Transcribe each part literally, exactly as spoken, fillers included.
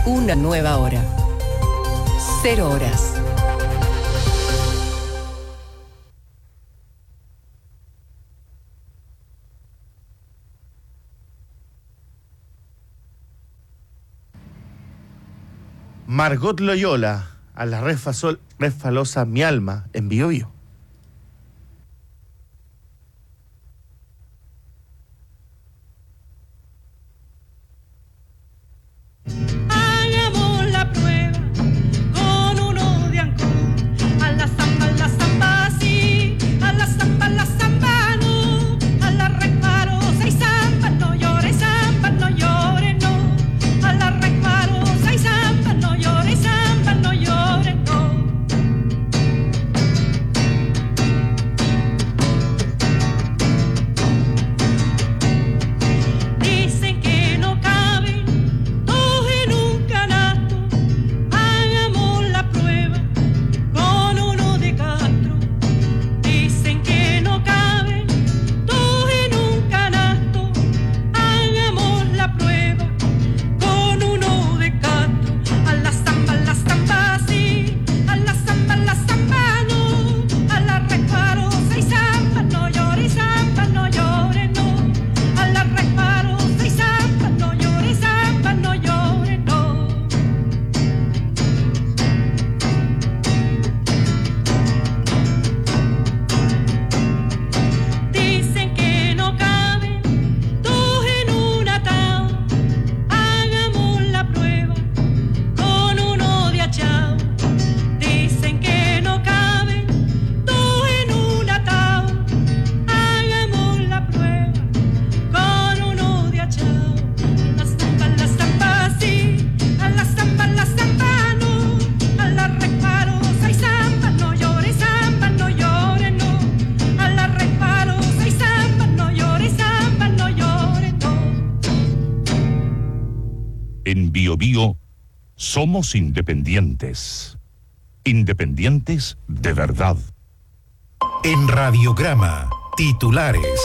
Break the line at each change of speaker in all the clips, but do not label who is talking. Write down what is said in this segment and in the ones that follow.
Una nueva hora. Cero horas.
Margot Loyola, a la refasol, refalosa mi alma, en Bío Bío.
Hagamos la prueba con uno de Ancud. A la zamba, a la zamba, sí. A la zamba, a la zamba, no. A la resbarosa y zamba, no llores, zamba, no llores, no. A la resbarosa y zamba, no llores, zamba, no llores, no. Dicen que no caben dos en un canasto. Hagamos la prueba con uno de Castro. Dicen que no caben dos en un canasto. Hagamos la prueba con uno de Castro. A la zamba, a la zamba, sí. A la zamba, a la zamba, no. A la resbarosa y zamba, no llores, zamba, no llores, no. A la resbarosa y zamba, no llores, zamba, no llores, no. Dicen que no caben dos en un ataúd. Hagamos la prueba con uno de achao. Dicen que no caben dos en un ataúd. Hagamos la prueba con uno de achao. A la zamba, a la zamba, sí. A la zamba, a la zamba, no. A la resbarosa y zamba, no llores, zamba, no llores, no. A la resbarosa y zamba, no llores, zamba, no llores, no.
En Bío Bío somos independientes. Independientes de verdad.
En Radiograma, titulares.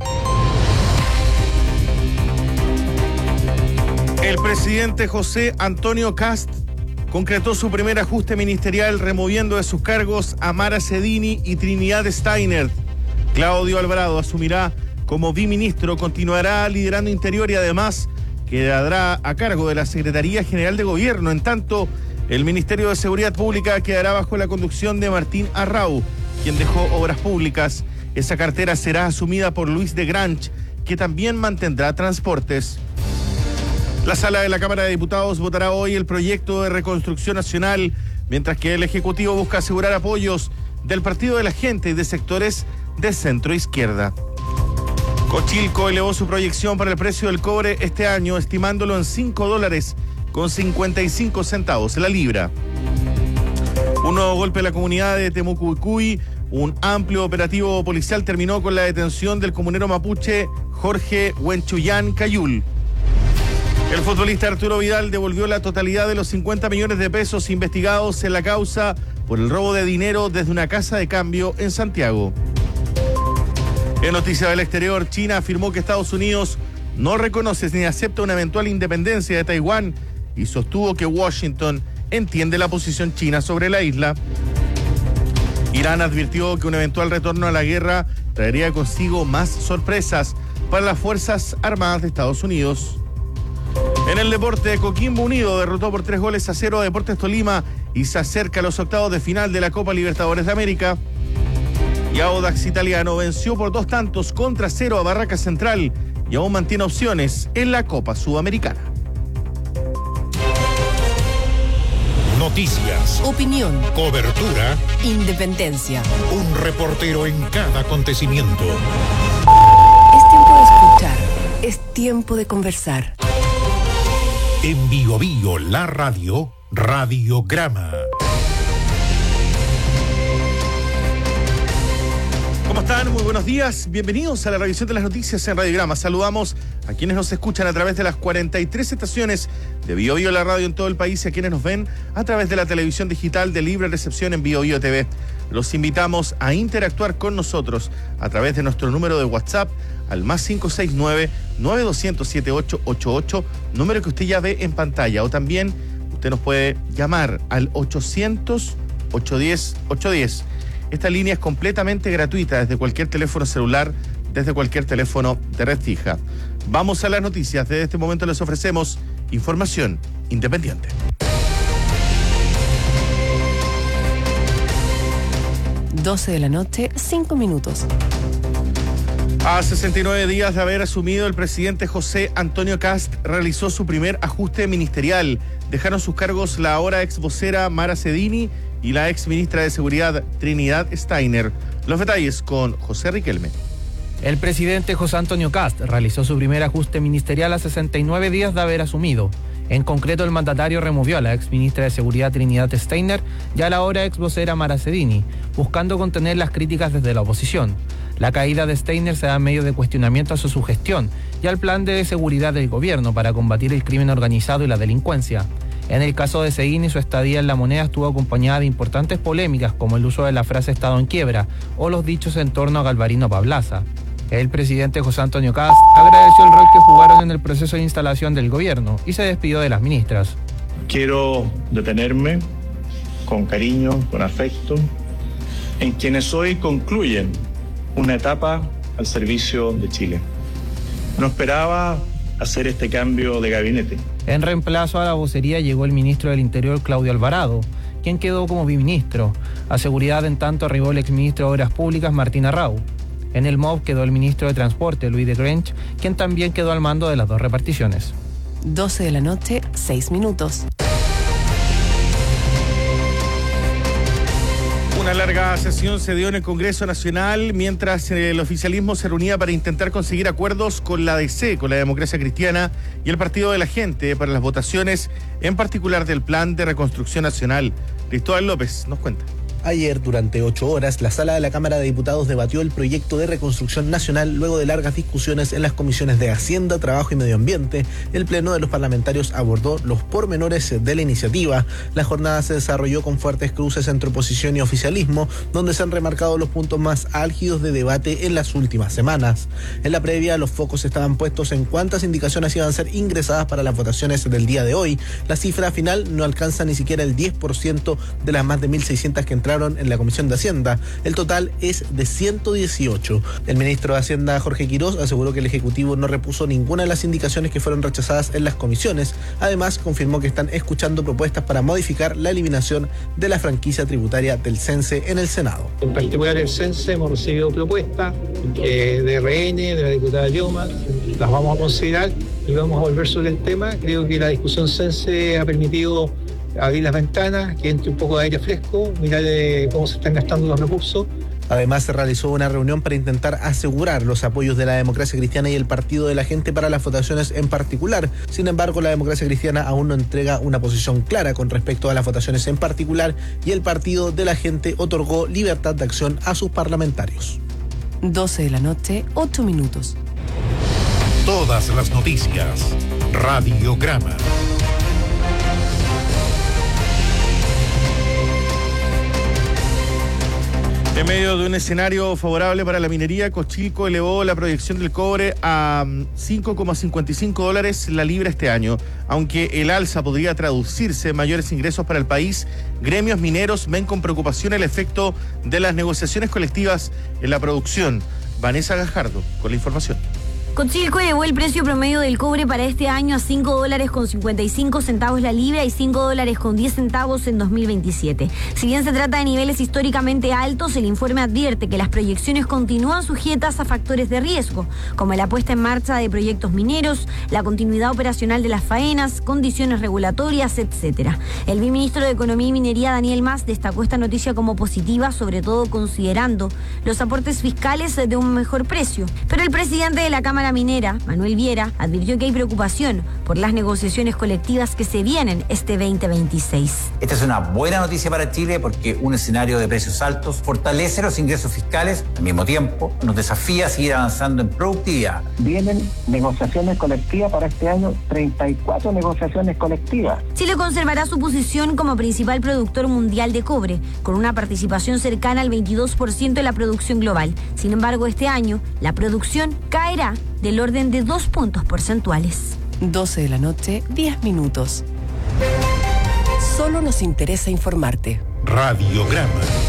El presidente José Antonio Kast concretó su primer ajuste ministerial removiendo de sus cargos a Mara Cedini y Trinidad Steiner. Claudio Alvarado asumirá como biministro, continuará liderando Interior y además quedará a cargo de la Secretaría General de Gobierno. En tanto, el Ministerio de Seguridad Pública quedará bajo la conducción de Martín Arrau, quien dejó Obras Públicas. Esa cartera será asumida por Luis de Granch, que también mantendrá Transportes. La sala de la Cámara de Diputados votará hoy el proyecto de reconstrucción nacional, mientras que el Ejecutivo busca asegurar apoyos del Partido de la Gente y de sectores de centro-izquierda. Cochilco elevó su proyección para el precio del cobre este año, estimándolo en cinco dólares con cincuenta y cinco centavos la libra. Un nuevo golpe a la comunidad de Temucuicuy. Un amplio operativo policial terminó con la detención del comunero mapuche Jorge Huenchuyán Cayul. El futbolista Arturo Vidal devolvió la totalidad de los cincuenta millones de pesos investigados en la causa por el robo de dinero desde una casa de cambio en Santiago. En noticias del exterior, China afirmó que Estados Unidos no reconoce ni acepta una eventual independencia de Taiwán y sostuvo que Washington entiende la posición china sobre la isla. Irán advirtió que un eventual retorno a la guerra traería consigo más sorpresas para las Fuerzas Armadas de Estados Unidos. En el deporte, Coquimbo Unido derrotó por tres goles a cero a Deportes Tolima y se acerca a los octavos de final de la Copa Libertadores de América. Y Audax Italiano venció por dos tantos contra cero a Barraca Central y aún mantiene opciones en la Copa Sudamericana.
Noticias,
Opinión.
cobertura,
Independencia.
un reportero en cada acontecimiento.
Es tiempo de escuchar. Es tiempo de conversar.
En Bío Bío, la radio, Radiograma.
¿Cómo están? Muy buenos días. Bienvenidos a la revisión de las noticias en Radiograma. Saludamos a quienes nos escuchan a través de las cuarenta y tres estaciones de Bío Bío, la radio en todo el país, y a quienes nos ven a través de la televisión digital de libre recepción en Bío Bío T V. Los invitamos a interactuar con nosotros a través de nuestro número de WhatsApp al más cinco seis nueve, nueve dos cero cero, siete ocho ocho ocho, número que usted ya ve en pantalla, o también usted nos puede llamar al ochocientos, ochocientos diez, ochocientos diez. Esta línea es completamente gratuita desde cualquier teléfono celular, desde cualquier teléfono de red fija. Vamos a las noticias. Desde este momento les ofrecemos información independiente.
doce de la noche, cinco minutos.
A sesenta y nueve días de haber asumido, el presidente José Antonio Kast realizó su primer ajuste ministerial. Dejaron sus cargos la ahora ex vocera Mara Cedini y la ex ministra de Seguridad Trinidad Steiner. Los detalles con José Riquelme.
El presidente José Antonio Kast realizó su primer ajuste ministerial a sesenta y nueve días de haber asumido. En concreto, el mandatario removió a la ex ministra de Seguridad Trinidad Steiner y a la ahora ex vocera Mara Cedini, buscando contener las críticas desde la oposición. La caída de Steiner se da en medio de cuestionamientos a su gestión y al plan de seguridad del gobierno para combatir el crimen organizado y la delincuencia. En el caso de Cedini, su estadía en la moneda estuvo acompañada de importantes polémicas como el uso de la frase Estado en quiebra o los dichos en torno a Galvarino Pablaza. El presidente José Antonio Kast agradeció el rol que jugaron en el proceso de instalación del gobierno y se despidió de las ministras.
Quiero detenerme con cariño, con afecto, en quienes hoy concluyen una etapa al servicio de Chile. No esperaba hacer este cambio de gabinete.
En reemplazo a la vocería llegó el ministro del Interior, Claudio Alvarado, quien quedó como biministro. A seguridad, en tanto, arribó el exministro de Obras Públicas, Martín Arrau. En el M O V quedó el ministro de Transporte, Luis de Grench, quien también quedó al mando de las dos reparticiones.
doce de la noche, seis minutos.
Una larga sesión se dio en el Congreso Nacional mientras el oficialismo se reunía para intentar conseguir acuerdos con la D C, con la Democracia Cristiana y el Partido de la Gente para las votaciones, en particular del Plan de Reconstrucción Nacional. Cristóbal López nos cuenta.
Ayer, durante ocho horas, la sala de la Cámara de Diputados debatió el proyecto de reconstrucción nacional luego de largas discusiones en las comisiones de Hacienda, Trabajo y Medio Ambiente. El Pleno de los Parlamentarios abordó los pormenores de la iniciativa. La jornada se desarrolló con fuertes cruces entre oposición y oficialismo, donde se han remarcado los puntos más álgidos de debate en las últimas semanas. En la previa, los focos estaban puestos en cuántas indicaciones iban a ser ingresadas para las votaciones del día de hoy. La cifra final no alcanza ni siquiera el diez por ciento de las más de mil seiscientas que entraron en la Comisión de Hacienda. El total es de ciento dieciocho. El ministro de Hacienda, Jorge Quirós, aseguró que el Ejecutivo no repuso ninguna de las indicaciones que fueron rechazadas en las comisiones. Además, confirmó que están escuchando propuestas para modificar la eliminación de la franquicia tributaria del CENSE en el Senado.
En particular el CENSE hemos recibido propuestas eh, de R N, de la diputada Lloma, las vamos a considerar y vamos a volver sobre el tema. Creo que la discusión CENSE ha permitido abrir las ventanas, que entre un poco de aire fresco, mirar eh, cómo se están gastando los recursos.
Además, se realizó una reunión para intentar asegurar los apoyos de la Democracia Cristiana y el Partido de la Gente para las votaciones en particular. Sin embargo, la Democracia Cristiana aún no entrega una posición clara con respecto a las votaciones en particular y el Partido de la Gente otorgó libertad de acción a sus parlamentarios.
doce de la noche, ocho minutos.
Todas las noticias. Radiograma.
En medio de un escenario favorable para la minería, Cochilco elevó la proyección del cobre a cinco coma cincuenta y cinco dólares la libra este año. Aunque el alza podría traducirse en mayores ingresos para el país, gremios mineros ven con preocupación el efecto de las negociaciones colectivas en la producción. Vanessa Gajardo con la información.
Cochilco elevó el precio promedio del cobre para este año a cinco dólares con cincuenta y cinco centavos la libra y cinco dólares con diez centavos en dos mil veintisiete. Si bien se trata de niveles históricamente altos, el informe advierte que las proyecciones continúan sujetas a factores de riesgo, como la puesta en marcha de proyectos mineros, la continuidad operacional de las faenas, condiciones regulatorias, etcétera. El viceministro de Economía y Minería, Daniel Mas, destacó esta noticia como positiva, sobre todo considerando los aportes fiscales de un mejor precio. Pero el presidente de la Cámara Minera, Manuel Viera, advirtió que hay preocupación por las negociaciones colectivas que se vienen este veinte veintiséis.
Esta es una buena noticia para Chile porque un escenario de precios altos fortalece los ingresos fiscales, al mismo tiempo nos desafía a seguir avanzando en productividad.
Vienen negociaciones colectivas para este año, treinta y cuatro negociaciones colectivas.
Chile conservará su posición como principal productor mundial de cobre, con una participación cercana al veintidós por ciento de la producción global. Sin embargo, este año la producción caerá del orden de dos puntos porcentuales.
doce de la noche, diez minutos. Solo nos interesa informarte.
Radiograma.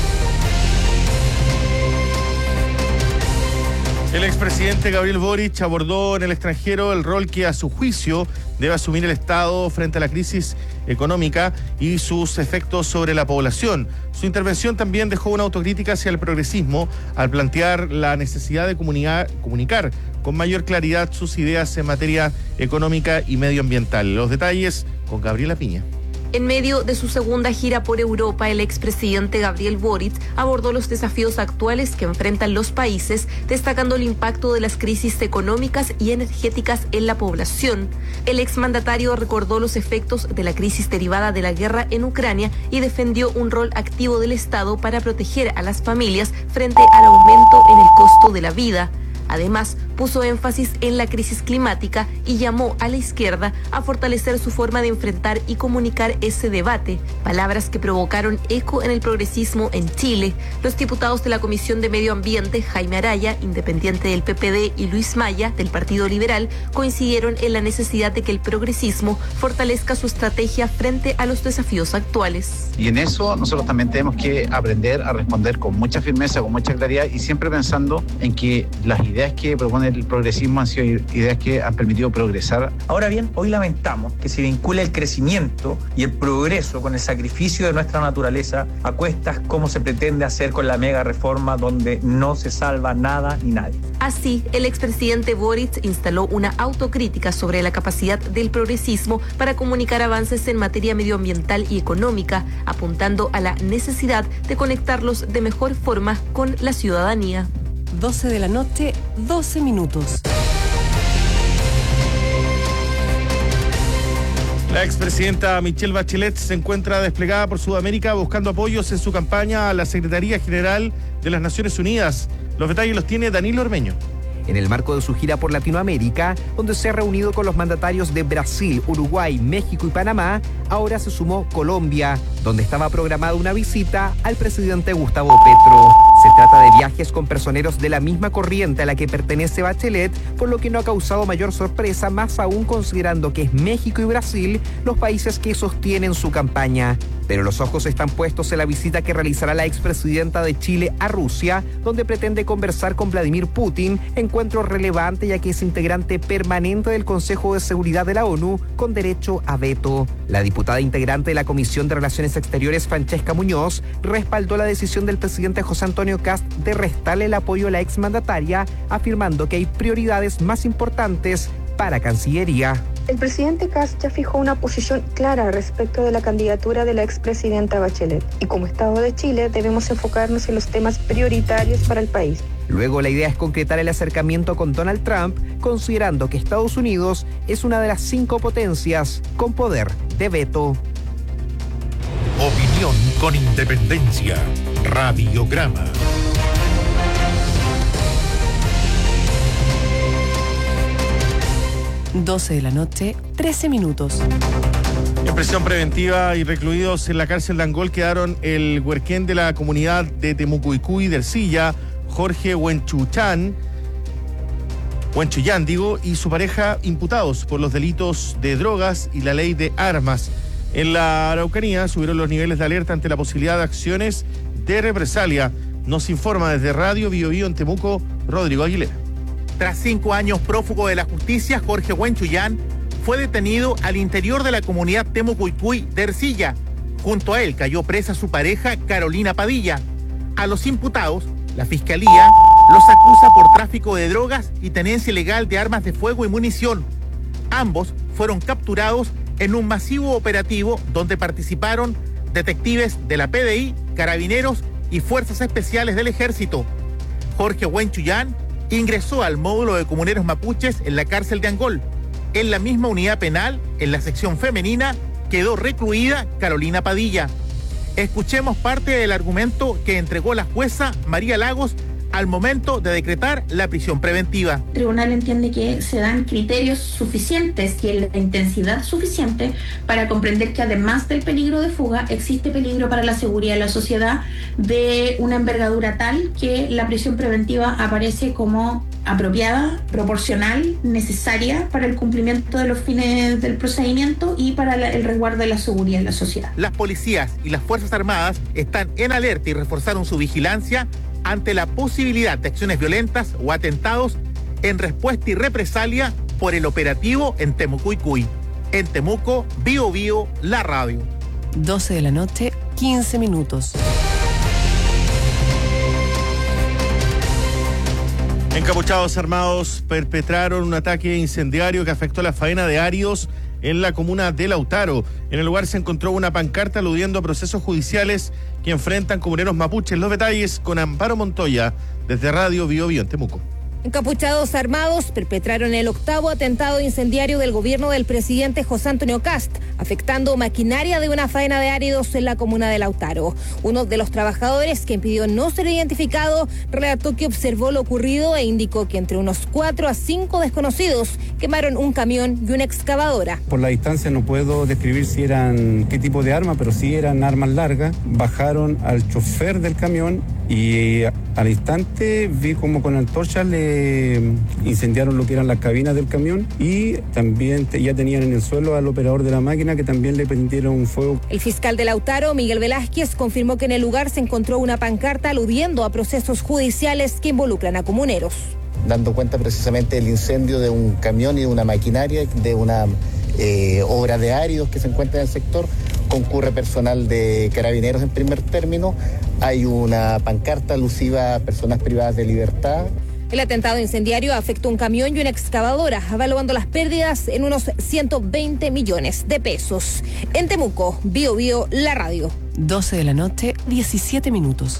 El expresidente Gabriel Boric abordó en el extranjero el rol que a su juicio debe asumir el Estado frente a la crisis económica y sus efectos sobre la población. Su intervención también dejó una autocrítica hacia el progresismo al plantear la necesidad de comunicar, comunicar con mayor claridad sus ideas en materia económica y medioambiental. Los detalles con Gabriela Piña.
En medio de su segunda gira por Europa, el expresidente Gabriel Boric abordó los desafíos actuales que enfrentan los países, destacando el impacto de las crisis económicas y energéticas en la población. El exmandatario recordó los efectos de la crisis derivada de la guerra en Ucrania y defendió un rol activo del Estado para proteger a las familias frente al aumento en el costo de la vida. Además, puso énfasis en la crisis climática y llamó a la izquierda a fortalecer su forma de enfrentar y comunicar ese debate, palabras que provocaron eco en el progresismo en Chile. Los diputados de la Comisión de Medio Ambiente, Jaime Araya, independiente del P P D, y Luis Maya, del Partido Liberal, coincidieron en la necesidad de que el progresismo fortalezca su estrategia frente a los desafíos actuales.
Y en eso nosotros también tenemos que aprender a responder con mucha firmeza, con mucha claridad y siempre pensando en que las ideas que propone el progresismo han sido ideas que han permitido progresar.
Ahora bien, hoy lamentamos que se vincule el crecimiento y el progreso con el sacrificio de nuestra naturaleza a cuestas como se pretende hacer con la mega reforma donde no se salva nada ni nadie.
Así, el expresidente Boric instaló una autocrítica sobre la capacidad del progresismo para comunicar avances en materia medioambiental y económica, apuntando a la necesidad de conectarlos de mejor forma con la ciudadanía.
doce de la noche, doce minutos.
La expresidenta Michelle Bachelet se encuentra desplegada por Sudamérica buscando apoyos en su campaña a la Secretaría General de las Naciones Unidas. Los detalles los tiene Danilo Ormeño.
En el marco de su gira por Latinoamérica, donde se ha reunido con los mandatarios de Brasil, Uruguay, México y Panamá, ahora se sumó Colombia, donde estaba programada una visita al presidente Gustavo Petro. Se trata de viajes con personeros de la misma corriente a la que pertenece Bachelet, por lo que no ha causado mayor sorpresa, más aún considerando que es México y Brasil los países que sostienen su campaña. Pero los ojos están puestos en la visita que realizará la expresidenta de Chile a Rusia, donde pretende conversar con Vladimir Putin, encuentro relevante ya que es integrante permanente del Consejo de Seguridad de la ONU con derecho a veto. La diputada integrante de la Comisión de Relaciones Exteriores, Francesca Muñoz, respaldó la decisión del presidente José Antonio Kast de restarle el apoyo a la exmandataria, afirmando que hay prioridades más importantes para Cancillería.
El presidente Kast ya fijó una posición clara respecto de la candidatura de la expresidenta Bachelet y como Estado de Chile debemos enfocarnos en los temas prioritarios para el país.
Luego la idea es concretar el acercamiento con Donald Trump, considerando que Estados Unidos es una de las cinco potencias con poder de veto.
Opinión con independencia. Radiograma.
doce de la noche, trece minutos.
En prisión preventiva y recluidos en la cárcel de Angol quedaron el huerquén de la comunidad de Temucuicui de Ercilla, Jorge Huenchuchán, Huenchuyán, digo, y su pareja imputados por los delitos de drogas y la ley de armas. En la Araucanía subieron los niveles de alerta ante la posibilidad de acciones de represalia. Nos informa desde Radio Bio Bio en Temuco, Rodrigo Aguilera.
Tras cinco años prófugo de la justicia, Jorge Huenchuyán fue detenido al interior de la comunidad Temucuicui de Ercilla. Junto a él cayó presa su pareja Carolina Padilla. A los imputados, la Fiscalía los acusa por tráfico de drogas y tenencia ilegal de armas de fuego y munición. Ambos fueron capturados en un masivo operativo donde participaron detectives de la P D I, carabineros y fuerzas especiales del ejército. Jorge Huenchuyán ingresó al módulo de comuneros mapuches en la cárcel de Angol. En la misma unidad penal, en la sección femenina, quedó recluida Carolina Padilla. Escuchemos parte del argumento que entregó la jueza María Lagos al momento de decretar la prisión preventiva.
El tribunal entiende que se dan criterios suficientes y la intensidad suficiente para comprender que además del peligro de fuga, existe peligro para la seguridad de la sociedad de una envergadura tal que la prisión preventiva aparece como apropiada, proporcional, necesaria para el cumplimiento de los fines del procedimiento y para la, el resguardo de la seguridad de la sociedad.
Las policías y las Fuerzas Armadas están en alerta y reforzaron su vigilancia ante la posibilidad de acciones violentas o atentados en respuesta y represalia por el operativo en Temuco-Icuy. En Temuco, Bio Bio, la radio.
doce de la noche, quince minutos.
Encapuchados armados perpetraron un ataque incendiario que afectó la faena de áridos en la comuna de Lautaro. En el lugar se encontró una pancarta aludiendo a procesos judiciales que enfrentan comuneros mapuches. Los detalles con Amparo Montoya, desde Radio Bio Bio en Temuco.
Encapuchados armados perpetraron el octavo atentado incendiario del gobierno del presidente José Antonio Kast, afectando maquinaria de una faena de áridos en la comuna de Lautaro. Uno de los trabajadores, que pidió no ser identificado, relató que observó lo ocurrido e indicó que entre unos cuatro a cinco desconocidos quemaron un camión y una excavadora.
Por la distancia no puedo describir si eran qué tipo de arma, pero sí eran armas largas. Bajaron al chofer del camión y al instante vi como con antorchas le incendiaron lo que eran las cabinas del camión y también te, ya tenían en el suelo al operador de la máquina, que también le prendieron un fuego.
El fiscal de Lautaro, Miguel Velázquez, confirmó que en el lugar se encontró una pancarta aludiendo a procesos judiciales que involucran a comuneros.
Dando cuenta precisamente del incendio de un camión y de una maquinaria, de una eh, obra de áridos que se encuentra en el sector. Concurre personal de Carabineros en primer término. Hay una pancarta alusiva a personas privadas de libertad.
El atentado incendiario afectó un camión y una excavadora, evaluando las pérdidas en unos ciento veinte millones de pesos. En Temuco, Bio Bio, la radio.
doce de la noche, diecisiete minutos.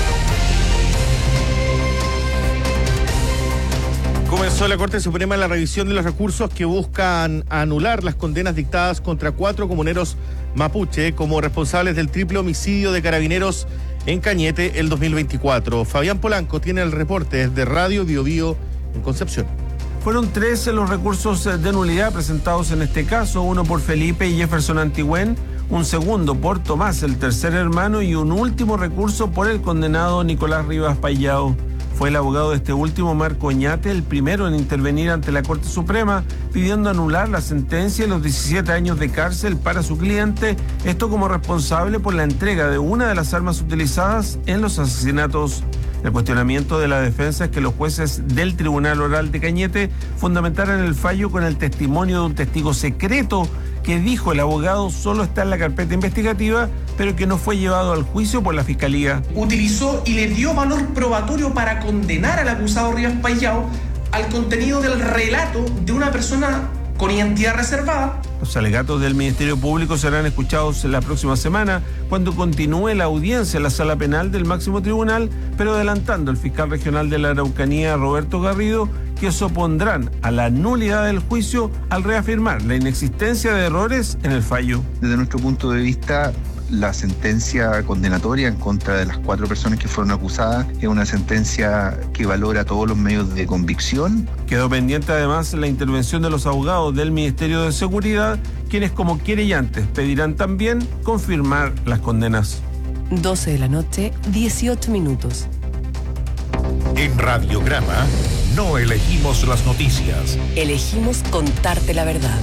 Comenzó la Corte Suprema la revisión de los recursos que buscan anular las condenas dictadas contra cuatro comuneros mapuche como responsables del triple homicidio de Carabineros en Cañete el dos mil veinticuatro. Fabián Polanco tiene el reporte desde Radio Bio Bio en Concepción.
Fueron tres los recursos de nulidad presentados en este caso, uno por Felipe y Jefferson Antigüén, un segundo por Tomás, el tercer hermano, y un último recurso por el condenado Nicolás Rivas Payao. Fue el abogado de este último, Marco Oñate, el primero en intervenir ante la Corte Suprema, pidiendo anular la sentencia de los diecisiete años de cárcel para su cliente, esto como responsable por la entrega de una de las armas utilizadas en los asesinatos. El cuestionamiento de la defensa es que los jueces del Tribunal Oral de Cañete fundamentaran el fallo con el testimonio de un testigo secreto que, dijo el abogado, solo está en la carpeta investigativa, pero que no fue llevado al juicio por la Fiscalía.
Utilizó y le dio valor probatorio para condenar al acusado Rivas Payao al contenido del relato de una persona con identidad reservada.
Los alegatos del Ministerio Público serán escuchados la próxima semana, cuando continúe la audiencia en la Sala Penal del Máximo Tribunal, pero adelantando el fiscal regional de la Araucanía, Roberto Garrido, que se opondrán a la nulidad del juicio al reafirmar la inexistencia de errores en el fallo.
Desde nuestro punto de vista, la sentencia condenatoria en contra de las cuatro personas que fueron acusadas es una sentencia que valora todos los medios de convicción.
Quedó pendiente además la intervención de los abogados del Ministerio de Seguridad, quienes como querellantes pedirán también confirmar las condenas.
doce de la noche, dieciocho minutos.
En Radiograma no elegimos las noticias.
Elegimos contarte la verdad.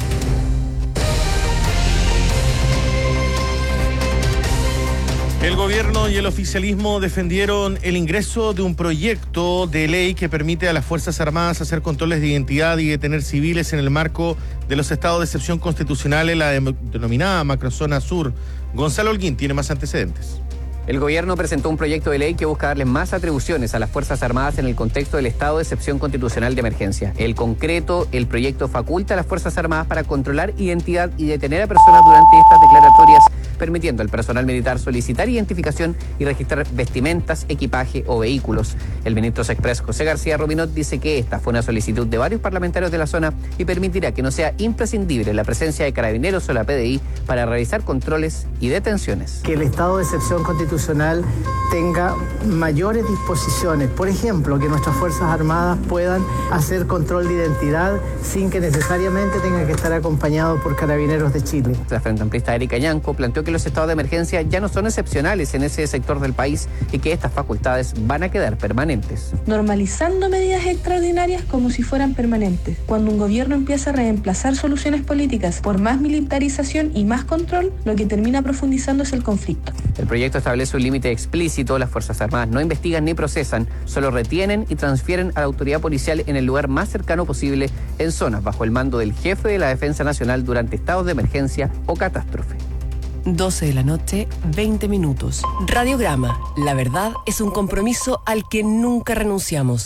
El gobierno y el oficialismo defendieron el ingreso de un proyecto de ley que permite a las Fuerzas Armadas hacer controles de identidad y detener civiles en el marco de los estados de excepción constitucional en la denominada Macrozona Sur. Gonzalo Holguín tiene más antecedentes.
El gobierno presentó un proyecto de ley que busca darle más atribuciones a las Fuerzas Armadas en el contexto del estado de excepción constitucional de emergencia. En concreto, el proyecto faculta a las Fuerzas Armadas para controlar identidad y detener a personas durante estas declaratorias, permitiendo al personal militar solicitar identificación y registrar vestimentas, equipaje o vehículos. El ministro Sexpress José García Rubinot dice que esta fue una solicitud de varios parlamentarios de la zona y permitirá que no sea imprescindible la presencia de carabineros o la P D I para realizar controles y detenciones.
Que el estado de excepción constitucional tenga mayores disposiciones, por ejemplo, que nuestras Fuerzas Armadas puedan hacer control de identidad sin que necesariamente tengan que estar acompañados por Carabineros de Chile.
La frente amplista Erika Ñanco planteó que que los estados de emergencia ya no son excepcionales en ese sector del país y que estas facultades van a quedar permanentes.
Normalizando medidas extraordinarias como si fueran permanentes. Cuando un gobierno empieza a reemplazar soluciones políticas por más militarización y más control, lo que termina profundizando es el conflicto.
El proyecto establece un límite explícito. Las Fuerzas Armadas no investigan ni procesan, solo retienen y transfieren a la autoridad policial en el lugar más cercano posible en zonas bajo el mando del jefe de la Defensa Nacional durante estados de emergencia o catástrofe.
doce de la noche, veinte minutos. Radiograma. La verdad es un compromiso al que nunca renunciamos.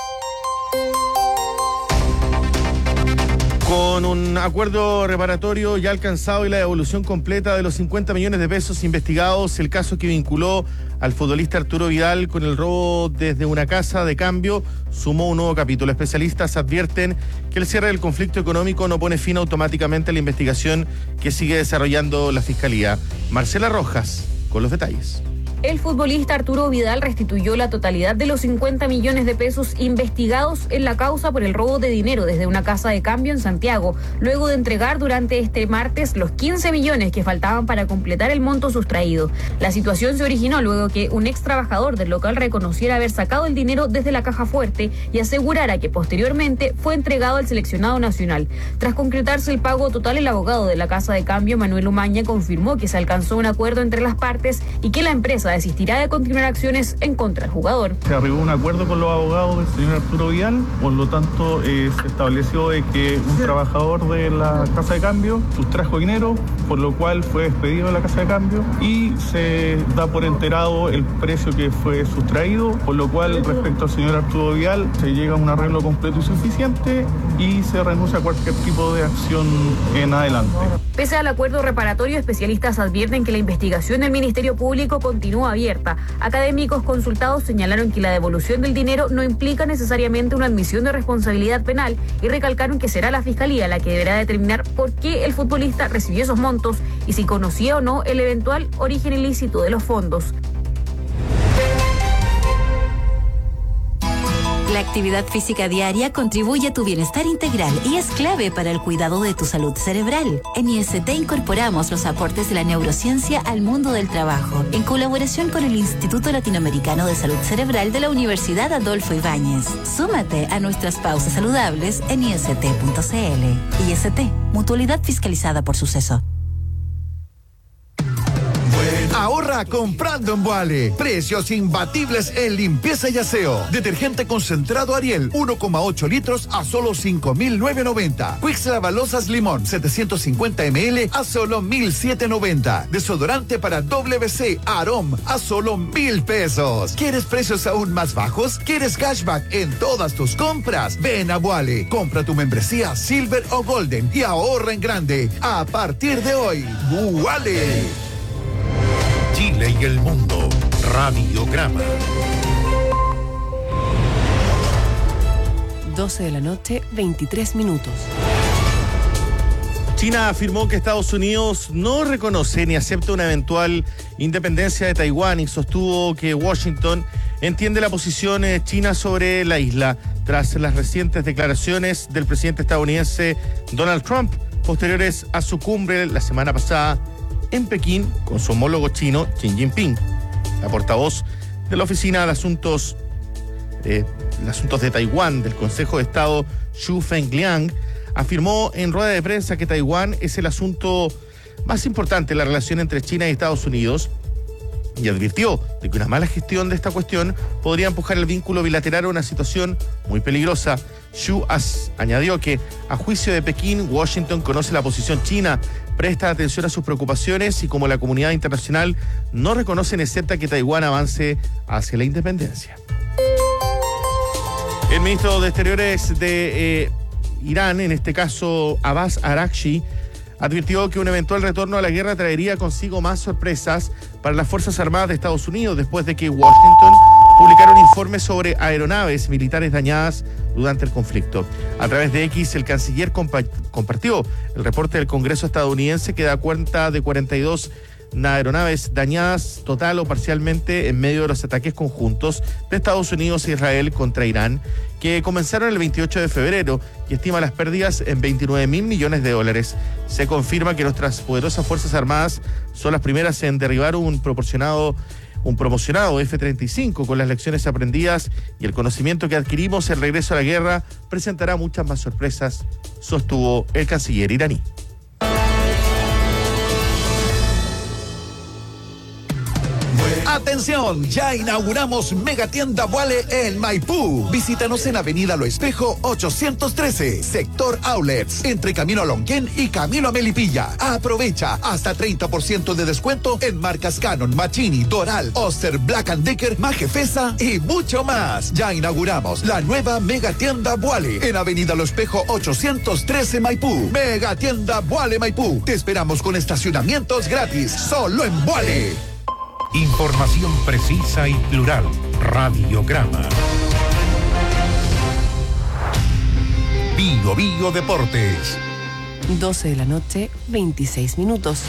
Con un acuerdo reparatorio ya alcanzado y la devolución completa de los cincuenta millones de pesos investigados, el caso que vinculó al futbolista Arturo Vidal con el robo desde una casa de cambio sumó un nuevo capítulo. Especialistas advierten que el cierre del conflicto económico no pone fin automáticamente a la investigación que sigue desarrollando la Fiscalía. Marcela Rojas con los detalles.
El futbolista Arturo Vidal restituyó la totalidad de los cincuenta millones de pesos investigados en la causa por el robo de dinero desde una casa de cambio en Santiago, luego de entregar durante este martes los quince millones que faltaban para completar el monto sustraído. La situación se originó luego que un ex trabajador del local reconociera haber sacado el dinero desde la caja fuerte y asegurara que posteriormente fue entregado al seleccionado nacional. Tras concretarse el pago total, el abogado de la casa de cambio, Manuel Umaña, confirmó que se alcanzó un acuerdo entre las partes y que la empresa desistirá de continuar acciones en contra del jugador.
Se arribó un acuerdo con los abogados del señor Arturo Vidal, por lo tanto eh, se estableció de que un trabajador de la casa de cambio sustrajo dinero, por lo cual fue despedido de la casa de cambio y se da por enterado el precio que fue sustraído, por lo cual respecto al señor Arturo Vidal se llega a un arreglo completo y suficiente y se renuncia a cualquier tipo de acción en adelante.
Pese al acuerdo reparatorio, especialistas advierten que la investigación del Ministerio Público continúa abierta. Académicos consultados señalaron que la devolución del dinero no implica necesariamente una admisión de responsabilidad penal y recalcaron que será la Fiscalía la que deberá determinar por qué el futbolista recibió esos montos y si conocía o no el eventual origen ilícito de los fondos.
La actividad física diaria contribuye a tu bienestar integral y es clave para el cuidado de tu salud cerebral. En I S T incorporamos los aportes de la neurociencia al mundo del trabajo, en colaboración con el Instituto Latinoamericano de Salud Cerebral de la Universidad Adolfo Ibáñez. Súmate a nuestras pausas saludables en I S T punto C L. I S T, mutualidad fiscalizada por Suceso.
Ahorra comprando en Vuale. Precios imbatibles en limpieza y aseo. Detergente concentrado Ariel, uno coma ocho litros a solo cinco mil novecientos noventa. Quix Lavalosas Limón, setecientos cincuenta mililitros a solo mil setecientos noventa. Desodorante para W C Arom a solo mil pesos. ¿Quieres precios aún más bajos? ¿Quieres cashback en todas tus compras? Ven a Vuale. Compra tu membresía Silver o Golden y ahorra en grande. A partir de hoy, Vuale.
Chile y el mundo. Radiograma.
doce de la noche, veintitrés minutos.
China afirmó que Estados Unidos no reconoce ni acepta una eventual independencia de Taiwán y sostuvo que Washington entiende la posición china sobre la isla tras las recientes declaraciones del presidente estadounidense Donald Trump posteriores a su cumbre la semana pasada en Pekín con su homólogo chino Xi Jinping. La portavoz de la Oficina de Asuntos, eh, de Asuntos de Taiwán del Consejo de Estado, Xu Fengliang, afirmó en rueda de prensa que Taiwán es el asunto más importante en la relación entre China y Estados Unidos y advirtió de que una mala gestión de esta cuestión podría empujar el vínculo bilateral a una situación muy peligrosa. Xu añadió que, a juicio de Pekín, Washington conoce la posición china, presta atención a sus preocupaciones y, como la comunidad internacional, no reconoce ni acepta que Taiwán avance hacia la independencia. El ministro de Exteriores de eh, Irán, en este caso Abbas Araghchi, advirtió que un eventual retorno a la guerra traería consigo más sorpresas para las Fuerzas Armadas de Estados Unidos después de que Washington publicara un informe sobre aeronaves militares dañadas durante el conflicto. A través de X, el canciller compa- compartió el reporte del Congreso estadounidense que da cuenta de cuarenta y dos aeronaves dañadas total o parcialmente en medio de los ataques conjuntos de Estados Unidos e Israel contra Irán, que comenzaron el veintiocho de febrero y estima las pérdidas en veintinueve mil millones de dólares. Se confirma que nuestras poderosas Fuerzas Armadas son las primeras en derribar un proporcionado un promocionado F treinta y cinco. Con las lecciones aprendidas y el conocimiento que adquirimos, el regreso a la guerra presentará muchas más sorpresas, sostuvo el canciller iraní.
Atención, ya inauguramos Megatienda Vuale en Maipú. Visítanos en Avenida Lo Espejo ochocientos trece, sector Outlets, entre Camino a Lonquén y Camino a Melipilla. Aprovecha hasta treinta por ciento de descuento en marcas Canon, Machini, Doral, Oster, Black and Decker, Majefesa y mucho más. Ya inauguramos la nueva Megatienda Vuale en Avenida Lo Espejo ochocientos trece, Maipú. Megatienda Vuale Maipú. Te esperamos con estacionamientos gratis, solo en Vuale.
Información precisa y plural. Radiograma. Bio Bio Deportes.
doce de la noche, veintiséis minutos.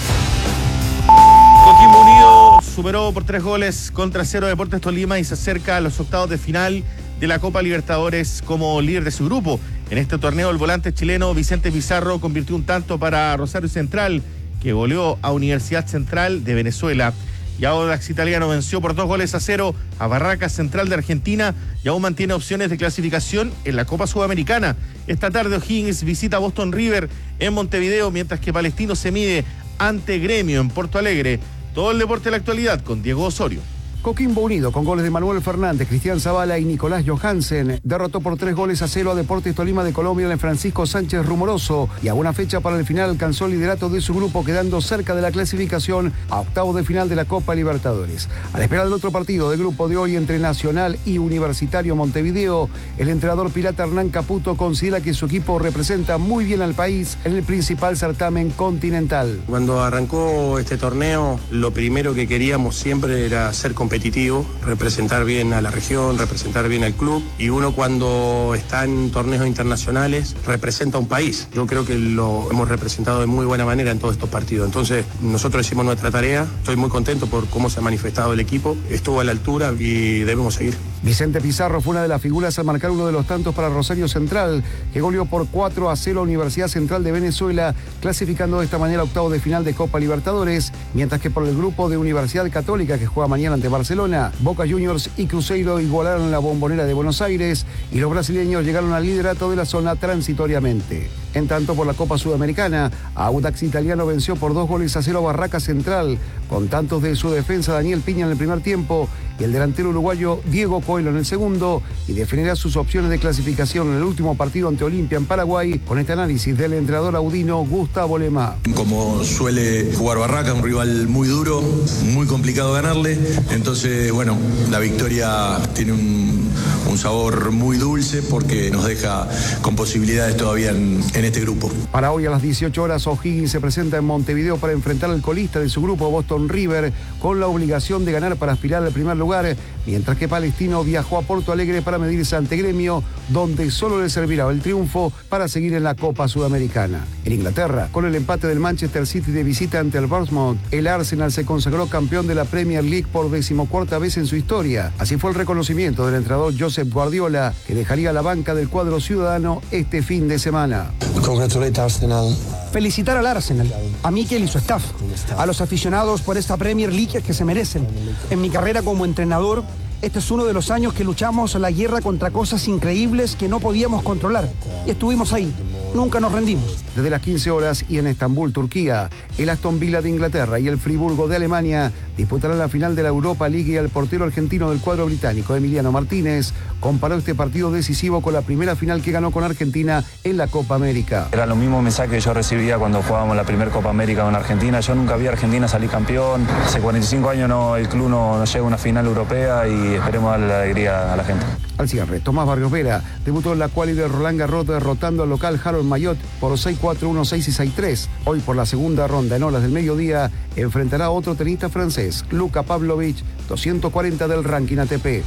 Coquimbo Unido superó por tres goles contra cero Deportes Tolima y se acerca a los octavos de final de la Copa Libertadores como líder de su grupo. En este torneo, el volante chileno Vicente Pizarro convirtió un tanto para Rosario Central, que goleó a Universidad Central de Venezuela. Y Audax Italiano venció por dos goles a cero a Barracas Central de Argentina y aún mantiene opciones de clasificación en la Copa Sudamericana. Esta tarde O'Higgins visita a Boston River en Montevideo, mientras que Palestino se mide ante Gremio en Porto Alegre. Todo el deporte de la actualidad con Diego Osorio.
Coquimbo Unido, con goles de Manuel Fernández, Cristian Zavala y Nicolás Johansen, derrotó por tres goles a cero a Deportes Tolima de Colombia en Francisco Sánchez Rumoroso y a una fecha para el final alcanzó el liderato de su grupo, quedando cerca de la clasificación a octavos de final de la Copa Libertadores. A la espera del otro partido del grupo de hoy entre Nacional y Universitario Montevideo, el entrenador pirata Hernán Caputo considera que su equipo representa muy bien al país en el principal certamen continental.
Cuando arrancó este torneo, lo primero que queríamos siempre era ser competitivos competitivo, representar bien a la región, representar bien al club, y uno cuando está en torneos internacionales representa a un país. Yo creo que lo hemos representado de muy buena manera en todos estos partidos. Entonces nosotros hicimos nuestra tarea, estoy muy contento por cómo se ha manifestado el equipo, estuvo a la altura y debemos seguir.
Vicente Pizarro fue una de las figuras al marcar uno de los tantos para Rosario Central, que goleó por cuatro a cero a Universidad Central de Venezuela, clasificando de esta manera octavos de final de Copa Libertadores, mientras que por el grupo de Universidad Católica, que juega mañana ante Barcelona, Boca Juniors y Cruzeiro igualaron la Bombonera de Buenos Aires y los brasileños llegaron al liderato de la zona transitoriamente. En tanto, por la Copa Sudamericana, Audax Italiano venció por dos goles a cero a Barraca Central, con tantos de su defensa Daniel Piña en el primer tiempo y el delantero uruguayo Diego Coelho en el segundo, y definirá sus opciones de clasificación en el último partido ante Olimpia en Paraguay, con este análisis del entrenador audino Gustavo Lemá.
Como suele jugar Barraca, un rival muy duro, muy complicado ganarle, entonces bueno, la victoria tiene un, un sabor muy dulce porque nos deja con posibilidades todavía en, en este grupo.
Para hoy a las dieciocho horas, O'Higgins se presenta en Montevideo para enfrentar al colista de su grupo, Boston River, con la obligación de ganar para aspirar al primer lugar, mientras que Palestino viajó a Porto Alegre para medirse ante Gremio, donde solo le servirá el triunfo para seguir en la Copa Sudamericana. En Inglaterra, con el empate del Manchester City de visita ante el Bournemouth, el Arsenal se consagró campeón de la Premier League por decimocuarta vez en su historia. Así fue el reconocimiento del entrenador Josep Guardiola, que dejaría la banca del cuadro ciudadano este fin de semana.
Congratulate Arsenal.
Felicitar al Arsenal, a Mikel y su staff, a los aficionados por esta Premier League que se merecen. En mi carrera como entrenador, este es uno de los años que luchamos la guerra contra cosas increíbles que no podíamos controlar. Y estuvimos ahí. Nunca nos rendimos.
Desde las quince horas y en Estambul, Turquía, el Aston Villa de Inglaterra y el Friburgo de Alemania disputarán la final de la Europa League, y el portero argentino del cuadro británico, Emiliano Martínez, comparó este partido decisivo con la primera final que ganó con Argentina en la Copa América.
Era lo mismo mensaje que yo recibía cuando jugábamos la primera Copa América con Argentina. Yo nunca vi a Argentina salir campeón. Hace cuarenta y cinco años no, el club no, no llega a una final europea y esperemos darle la alegría a la gente.
Al cierre, Tomás Barrios Vera debutó en la quali de Roland Garros derrotando al local Harold Mayotte por seis cuatro, uno seis y seis tres. Hoy, por la segunda ronda en horas del mediodía, enfrentará a otro tenista francés, Luka Pavlovic, doscientos cuarenta del ranking A T P.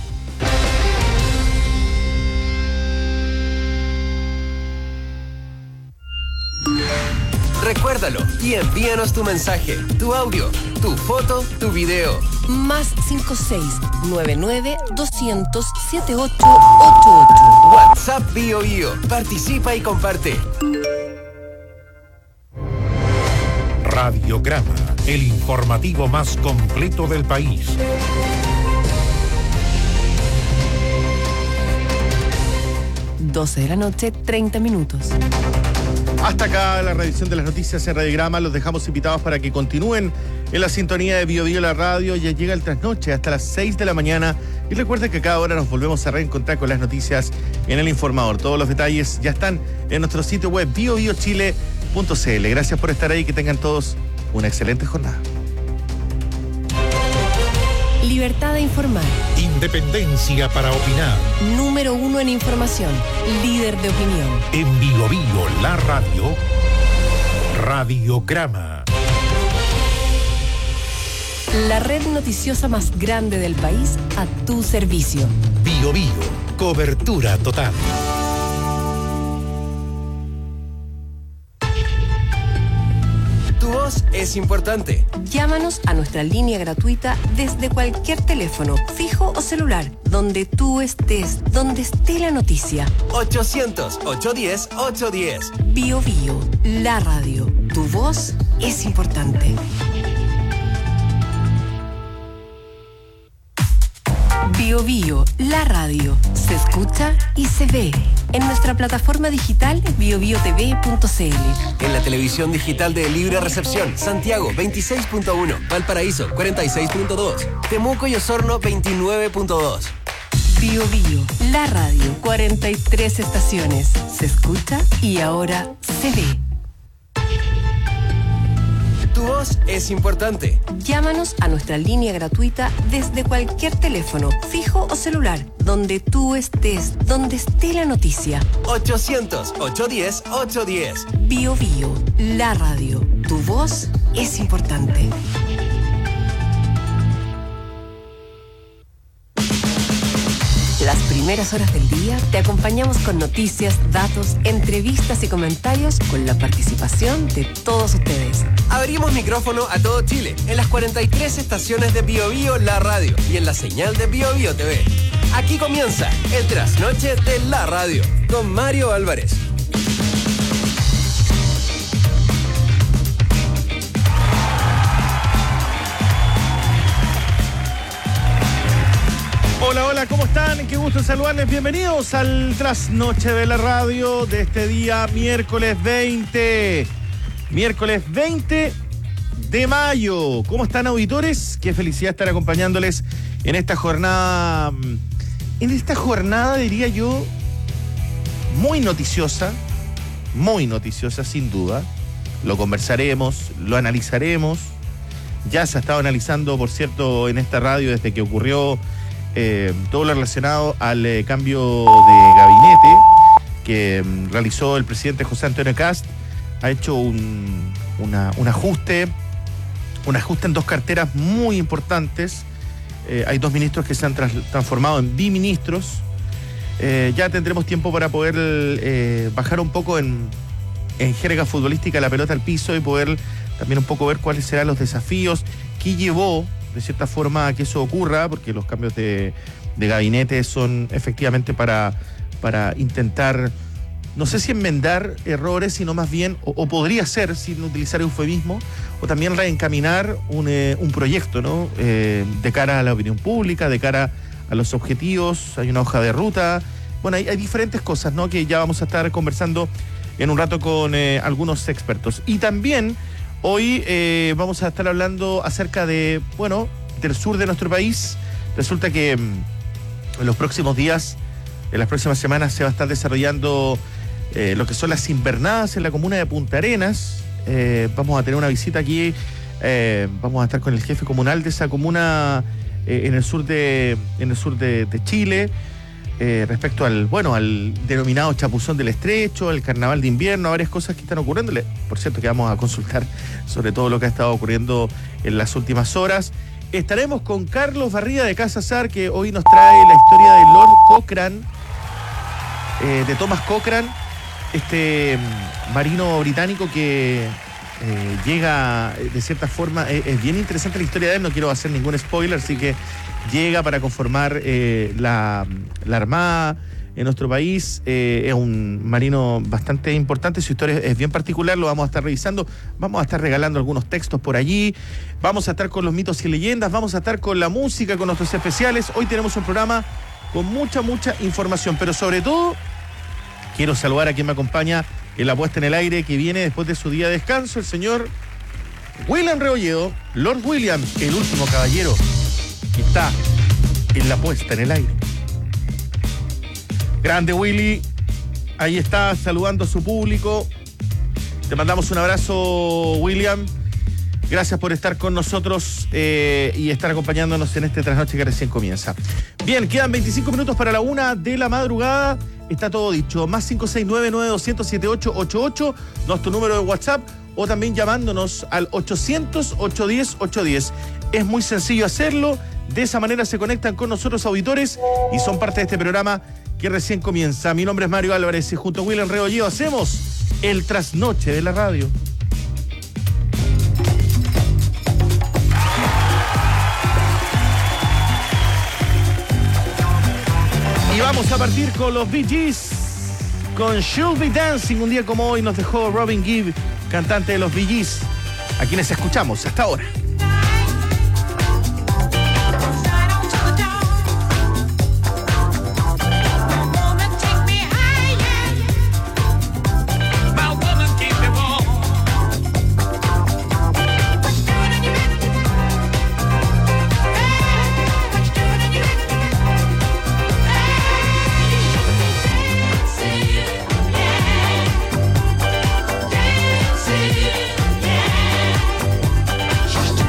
Recuerda Guárdalo y envíanos tu mensaje, tu audio, tu foto, tu video.
Más cinco seis nueve nueve doscientos setenta y ocho ochenta y ocho.
WhatsApp Bio Bio. Participa y comparte.
Radiograma, el informativo más completo del país.
doce de la noche, treinta minutos.
Hasta acá la revisión de las noticias en Radiograma. Los dejamos invitados para que continúen en la sintonía de Bio Bio la radio. Ya llega el trasnoche hasta las seis de la mañana. Y recuerden que cada hora nos volvemos a reencontrar con las noticias en El Informador. Todos los detalles ya están en nuestro sitio web bio bio chile punto c l. Gracias por estar ahí. Que tengan todos una excelente jornada.
Libertad de informar.
Independencia para opinar.
Número uno en información. Líder de opinión.
En Bio Bio la radio. Radiograma.
La red noticiosa más grande del país a tu servicio.
Bio Bio. Cobertura total.
Tu voz es importante.
Llámanos a nuestra línea gratuita desde cualquier teléfono, fijo o celular, donde tú estés, donde esté la noticia.
ochocientos, ochocientos diez, ochocientos diez.
Bio Bio, la radio. Tu voz es importante. Bio Bio, la radio. Se escucha y se ve. En nuestra plataforma digital bio bio t v punto c l.
En la televisión digital de Libre Recepción, Santiago veintiséis punto uno, Valparaíso cuarenta y seis punto dos, Temuco y Osorno veintinueve punto dos.
Bio Bio, la radio. cuarenta y tres estaciones. Se escucha y ahora se ve.
Tu voz es importante.
Llámanos a nuestra línea gratuita desde cualquier teléfono, fijo o celular, donde tú estés, donde esté la noticia.
ochocientos, ochocientos diez, ochocientos diez.
Bio Bio, la radio. Tu voz es importante. Las primeras horas del día te acompañamos con noticias, datos, entrevistas y comentarios con la participación de todos ustedes.
Abrimos micrófono a todo Chile en las cuarenta y tres estaciones de Bio Bio la radio y en la señal de Bio Bio T V. Aquí comienza el trasnoche de la radio con Mario Álvarez.
Hola, hola, ¿cómo están? Qué gusto saludarles. Bienvenidos al trasnoche de la radio de este día, miércoles veinte. Miércoles veinte de mayo. ¿Cómo están, auditores? Qué felicidad estar acompañándoles en esta jornada, en esta jornada, diría yo, muy noticiosa, muy noticiosa, sin duda. Lo conversaremos, lo analizaremos. Ya se ha estado analizando, por cierto, en esta radio desde que ocurrió Eh, todo lo relacionado al eh, cambio de gabinete que eh, realizó el presidente José Antonio Cast. Ha hecho un, una, un ajuste, un ajuste en dos carteras muy importantes. Eh, hay dos ministros que se han tras, transformado en biministros. Eh, ya tendremos tiempo para poder eh, bajar un poco en, en jerga futbolística la pelota al piso y poder también un poco ver cuáles serán los desafíos que llevó de cierta forma a que eso ocurra, porque los cambios de, de gabinete son efectivamente para, para intentar, no sé si enmendar errores, sino más bien, o, o podría ser, sin utilizar eufemismo, o también reencaminar un, eh, un proyecto, ¿no? Eh, de cara a la opinión pública, de cara a los objetivos. Hay una hoja de ruta. Bueno, hay, hay diferentes cosas, ¿no?, que ya vamos a estar conversando en un rato con eh, algunos expertos. Y también hoy eh, vamos a estar hablando acerca de, bueno, del sur de nuestro país. Resulta que en los próximos días, en las próximas semanas, se va a estar desarrollando eh, lo que son las invernadas en la comuna de Punta Arenas. Eh, vamos a tener una visita aquí, eh, vamos a estar con el jefe comunal de esa comuna eh, en el sur de, en el sur de, de Chile. Eh, respecto al, bueno, al denominado Chapuzón del Estrecho, el carnaval de invierno, varias cosas que están ocurriendo. Por cierto, que vamos a consultar sobre todo lo que ha estado ocurriendo en las últimas horas. Estaremos con Carlos Barría de Casa Sar, que hoy nos trae la historia de Lord Cochrane, eh, de Thomas Cochrane, este marino británico que eh, llega eh, de cierta forma, eh, es bien interesante la historia de él, no quiero hacer ningún spoiler, así que llega para conformar eh, la, la Armada en nuestro país, eh, es un marino bastante importante, su historia es bien particular, lo vamos a estar revisando, vamos a estar regalando algunos textos por allí, vamos a estar con los mitos y leyendas, vamos a estar con la música, con nuestros especiales. Hoy tenemos un programa con mucha, mucha información, pero sobre todo quiero saludar a quien me acompaña en la puesta en el aire, que viene después de su día de descanso, el señor William Rebolledo, Lord William, el último caballero que está en la puesta en el aire. Grande Willy, ahí está saludando a su público. Te mandamos un abrazo, William. Gracias por estar con nosotros eh, y estar acompañándonos en este trasnoche que recién comienza. Bien, quedan veinticinco minutos para la una de la madrugada. Está todo dicho. Más cinco seis nueve, nueve dos cero cero, siete ocho ocho ocho, nuestro número de WhatsApp, o también llamándonos al ochocientos, ochocientos diez, ochocientos diez. Es muy sencillo hacerlo. De esa manera se conectan con nosotros auditores y son parte de este programa que recién comienza. Mi nombre es Mario Álvarez y junto a William Rebolledo hacemos el trasnoche de la radio. Y vamos a partir con los Bee Gees, con Should Be Dancing. Un día como hoy nos dejó Robin Gibb, cantante de los Bee Gees, a quienes escuchamos hasta ahora.
She's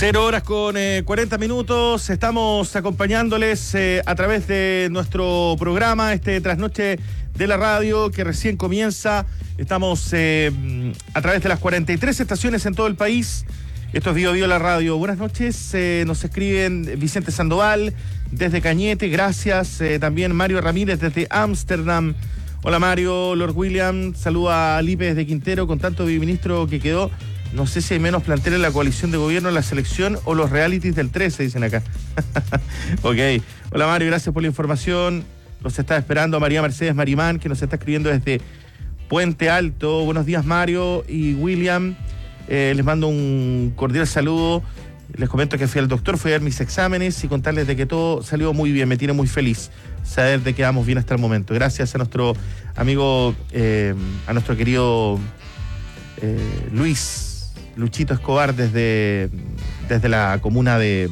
Cero horas con eh, cuarenta minutos. Estamos acompañándoles eh, a través de nuestro programa, este Trasnoche de la Radio, que recién comienza. Estamos eh, a través de las cuarenta y tres estaciones en todo el país. Esto es Bio Bio la Radio. Buenas noches. Eh, nos escriben Vicente Sandoval desde Cañete. Gracias. Eh, también Mario Ramírez desde Ámsterdam. Hola Mario. Lord William. Saluda a Lipe desde Quintero. Con tanto viceministro que quedó, no sé si hay menos plantel en la coalición de gobierno, en la selección o los realities del trece, dicen acá. Ok. Hola Mario, gracias por la información. Nos está esperando a María Mercedes Marimán, que nos está escribiendo desde Puente Alto. Buenos días Mario y William. Eh, les mando un cordial saludo. Les comento que fui al doctor, fui a ver mis exámenes y contarles de que todo salió muy bien. Me tiene muy feliz saber de que vamos bien hasta el momento. Gracias a nuestro amigo, eh, a nuestro querido eh, Luis Luchito Escobar desde, desde la comuna de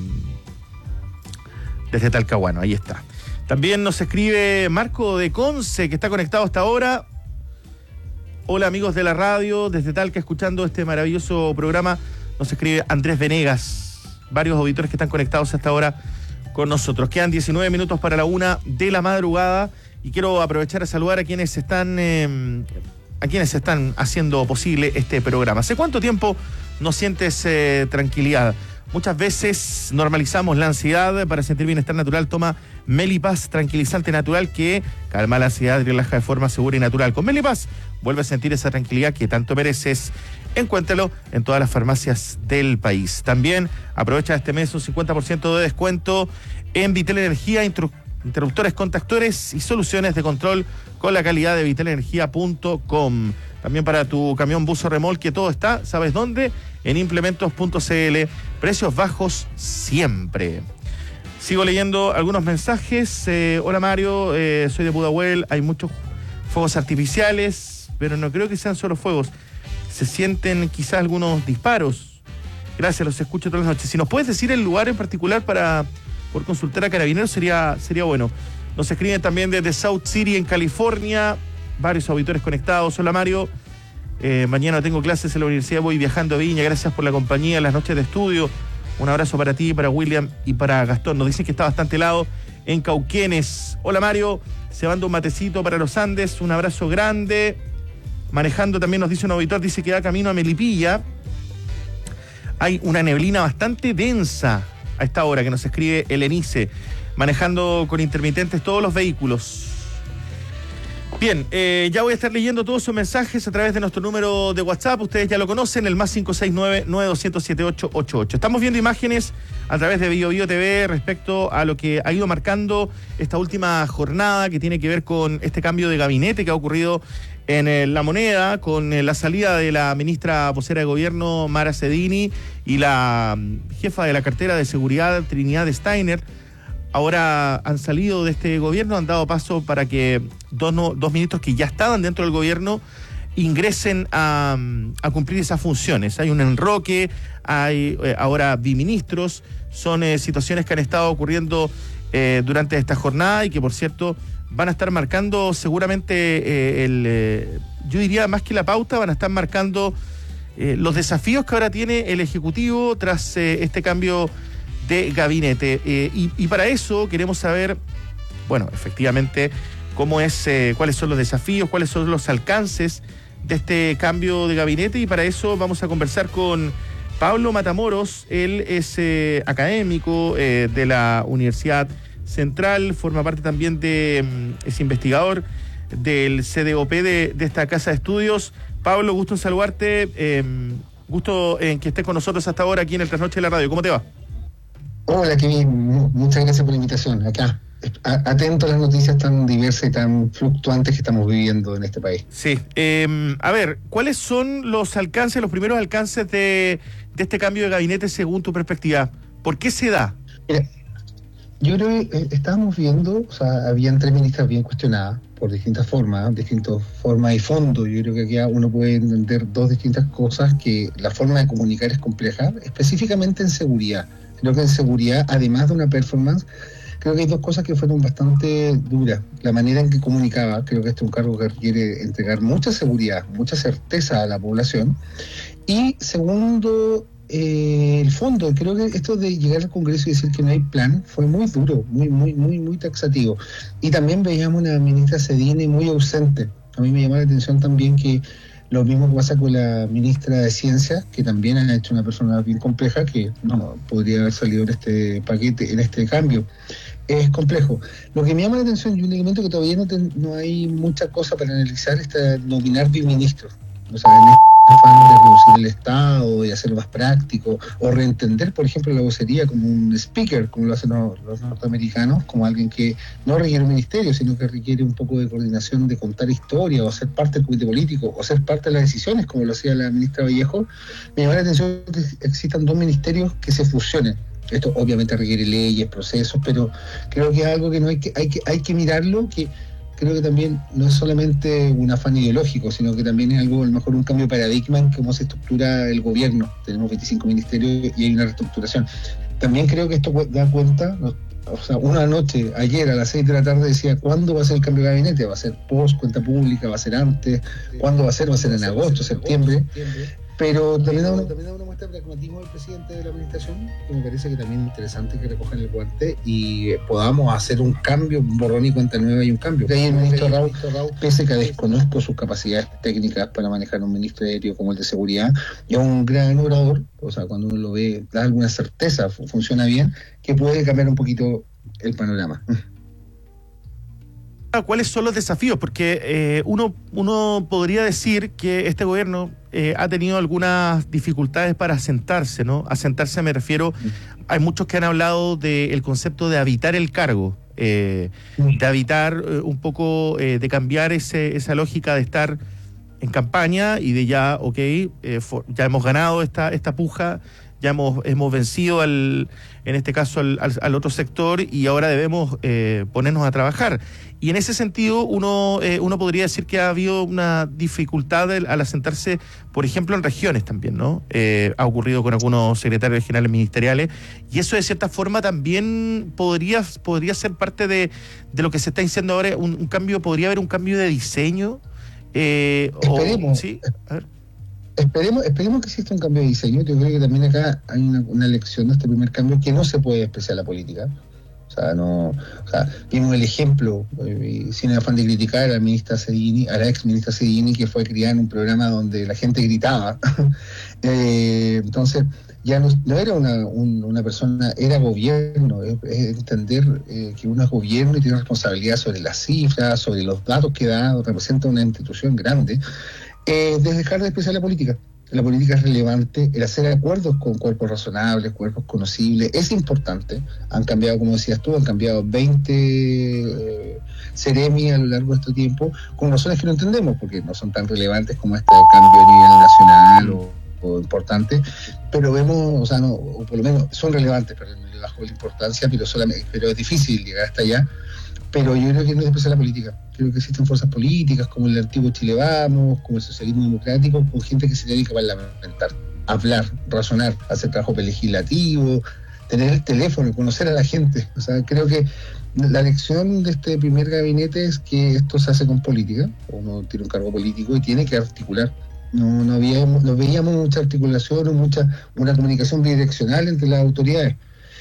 desde Talcahuano. Ahí está. También nos escribe Marco de Conce, que está conectado hasta ahora. Hola amigos de la radio, desde Talca escuchando este maravilloso programa. Nos escribe Andrés Venegas, varios auditores que están conectados hasta ahora con nosotros. Quedan diecinueve minutos para la una de la madrugada y quiero aprovechar a saludar a quienes están eh, a quienes están haciendo posible este programa. ¿Hace cuánto tiempo no sientes eh, tranquilidad? Muchas veces normalizamos la ansiedad. Para sentir bienestar natural, toma Melipaz, tranquilizante natural que calma la ansiedad y relaja de forma segura y natural. Con Melipaz vuelve a sentir esa tranquilidad que tanto mereces. Encuéntralo en todas las farmacias del país. También aprovecha este mes un cincuenta por ciento de descuento en Vitel Energía, intru- interruptores, contactores y soluciones de control con la calidad de vitel energía punto com. También para tu camión, bus o remolque, todo está, ¿sabes dónde? En implementos punto c l. Precios bajos siempre. Sigo leyendo algunos mensajes. Eh, hola Mario, eh, soy de Pudahuel. Hay muchos fuegos artificiales, pero no creo que sean solo fuegos. Se sienten quizás algunos disparos. Gracias, los escucho todas las noches. Si nos puedes decir el lugar en particular para por consultar a Carabineros, sería, sería bueno. Nos escriben también desde South City, en California. Varios auditores conectados. Hola Mario, eh, mañana tengo clases en la universidad, voy viajando a Viña. Gracias por la compañía en las noches de estudio. Un abrazo para ti, para William y para Gastón. Nos dicen que está bastante helado en Cauquenes. Hola Mario, se manda un matecito para los Andes. Un abrazo grande. Manejando también nos dice un auditor, dice que da camino a Melipilla. Hay una neblina bastante densa a esta hora, que nos escribe el ENICE. Manejando con intermitentes todos los vehículos. Bien, eh, ya voy a estar leyendo todos sus mensajes a través de nuestro número de WhatsApp. Ustedes ya lo conocen, el más cinco seis nueve, nueve dos cero siete, ocho ocho ocho. Estamos viendo imágenes a través de Bio Bio T V respecto a lo que ha ido marcando esta última jornada, que tiene que ver con este cambio de gabinete que ha ocurrido en eh, La Moneda, con eh, la salida de la ministra vocera de gobierno, Mara Sedini, y la um, jefa de la cartera de seguridad, Trinidad Steiner. Ahora han salido de este gobierno, han dado paso para que dos, no, dos ministros que ya estaban dentro del gobierno ingresen a, a cumplir esas funciones. Hay un enroque, hay eh, ahora biministros, son eh, situaciones que han estado ocurriendo eh, durante esta jornada y que, por cierto, van a estar marcando seguramente eh, el, eh, yo diría más que la pauta, van a estar marcando eh, los desafíos que ahora tiene el Ejecutivo tras eh, este cambio de gabinete. Eh, y, y para eso queremos saber, bueno, efectivamente, cómo es, eh, cuáles son los desafíos, cuáles son los alcances de este cambio de gabinete, y para eso vamos a conversar con Pablo Matamoros. Él es eh, académico eh, de la Universidad Central, forma parte también de, es investigador del C D O P de, de esta casa de estudios. Pablo, gusto en saludarte, eh, gusto en que estés con nosotros hasta ahora aquí en el Trasnoche de la Radio. ¿Cómo te va?
Hola Kevin, muchas gracias por la invitación. Acá, atento a las noticias tan diversas y tan fluctuantes que estamos viviendo en este país.
Sí, eh, a ver, ¿cuáles son los alcances, los primeros alcances de, de este cambio de gabinete según tu perspectiva? ¿Por qué se da?
Mira, yo creo que eh, estábamos viendo, o sea, habían tres ministras bien cuestionadas por distintas formas, distintas formas y fondos. Yo creo que aquí uno puede entender dos distintas cosas, que la forma de comunicar es compleja, específicamente en seguridad. Creo que en seguridad, además de una performance, creo que hay dos cosas que fueron bastante duras. La manera en que comunicaba, creo que este es un cargo que requiere entregar mucha seguridad, mucha certeza a la población. Y segundo, eh, el fondo. Creo que esto de llegar al Congreso y decir que no hay plan fue muy duro, muy, muy, muy, muy taxativo. Y también veíamos una ministra Cedini muy ausente. A mí me llamó la atención también que lo mismo que pasa con la ministra de Ciencia, que también ha hecho una persona bien compleja, que no podría haber salido en este paquete, en este cambio. Es complejo. Lo que me llama la atención y un elemento que todavía no, ten, no hay mucha cosa para analizar es nominar biministros. O sea, en este afán de reducir el Estado y hacerlo más práctico, o reentender, por ejemplo, la vocería como un speaker, como lo hacen los, los norteamericanos, como alguien que no requiere un ministerio, sino que requiere un poco de coordinación, de contar historia, o ser parte del comité político, o ser parte de las decisiones, como lo hacía la ministra Vallejo. Me llama la atención que existan dos ministerios que se fusionen. Esto obviamente requiere leyes, procesos, pero creo que es algo que no hay que, hay que, hay que mirarlo, que creo que también no es solamente un afán ideológico, sino que también es algo, a lo mejor un cambio de paradigma en cómo se estructura el gobierno. Tenemos veinticinco ministerios y hay una reestructuración. También creo que esto da cuenta, ¿no? O sea, una noche, ayer a las seis de la tarde decía, ¿cuándo va a ser el cambio de gabinete? ¿Va a ser post, cuenta pública? ¿Va a ser antes? ¿Cuándo va a ser? ¿Va a ser en agosto, septiembre? Pero también da, una, también da una muestra de pragmatismo del presidente de la administración, que me parece que también es interesante que recojan el guante y podamos hacer un cambio, un borrón y cuenta nueva y un cambio. De ahí el ministro Raúl, pese que desconozco sus capacidades técnicas para manejar un ministerio como el de seguridad, es un gran orador, o sea, cuando uno lo ve, da alguna certeza, funciona bien, que puede cambiar un poquito el panorama.
¿Cuáles son los desafíos? Porque eh, uno, uno podría decir que este gobierno eh, ha tenido algunas dificultades para asentarse, ¿no? Asentarse me refiero, hay muchos que han hablado del concepto de habitar el cargo, eh, de habitar eh, un poco, eh, de cambiar ese, esa lógica de estar en campaña y de ya, ok, eh, for, ya hemos ganado esta, esta puja, ya hemos, hemos vencido al, en este caso al, al, al otro sector y ahora debemos eh, ponernos a trabajar. Y en ese sentido uno, eh, uno podría decir que ha habido una dificultad al, al asentarse, por ejemplo, en regiones también, ¿no? Eh, ha ocurrido con algunos secretarios regionales ministeriales y eso de cierta forma también podría, podría ser parte de, de lo que se está diciendo ahora, un, un cambio, podría haber un cambio de diseño. Eh,
Esperemos.
O, ¿sí? A ver.
Esperemos, esperemos que exista un cambio de diseño. Yo creo que también acá hay una, una lección de este primer cambio que no se puede despreciar la política. O sea, no, o sea, vimos el ejemplo, eh, sin afán de criticar a la ministra Cedini, a la ex ministra Cedini, que fue criada en un programa donde la gente gritaba. eh, entonces, ya no, no era una, un, una persona, era gobierno, es, es entender eh, que uno es gobierno y tiene responsabilidad sobre las cifras, sobre los datos que da, representa una institución grande. Eh, de dejar de despreciar la política. La política es relevante, el hacer acuerdos con cuerpos razonables, cuerpos conocibles, es importante. Han cambiado, como decías tú, han cambiado veinte eh, Ceremi a lo largo de este tiempo, con razones que no entendemos, porque no son tan relevantes como este cambio a nivel nacional o, o importante, pero vemos, o sea, no, o por lo menos son relevantes, pero no le bajo la importancia, pero, solamente, pero es difícil llegar hasta allá. Pero yo creo que no es despreciar la política. Creo que existen fuerzas políticas como el antiguo Chile Vamos, como el socialismo democrático, con gente que se dedica a parlamentar, hablar, razonar, hacer trabajo legislativo, tener el teléfono, conocer a la gente. O sea, creo que la lección de este primer gabinete es que esto se hace con política. Uno tiene un cargo político y tiene que articular. No, no, habíamos, no veíamos mucha articulación o mucha, una comunicación bidireccional entre las autoridades.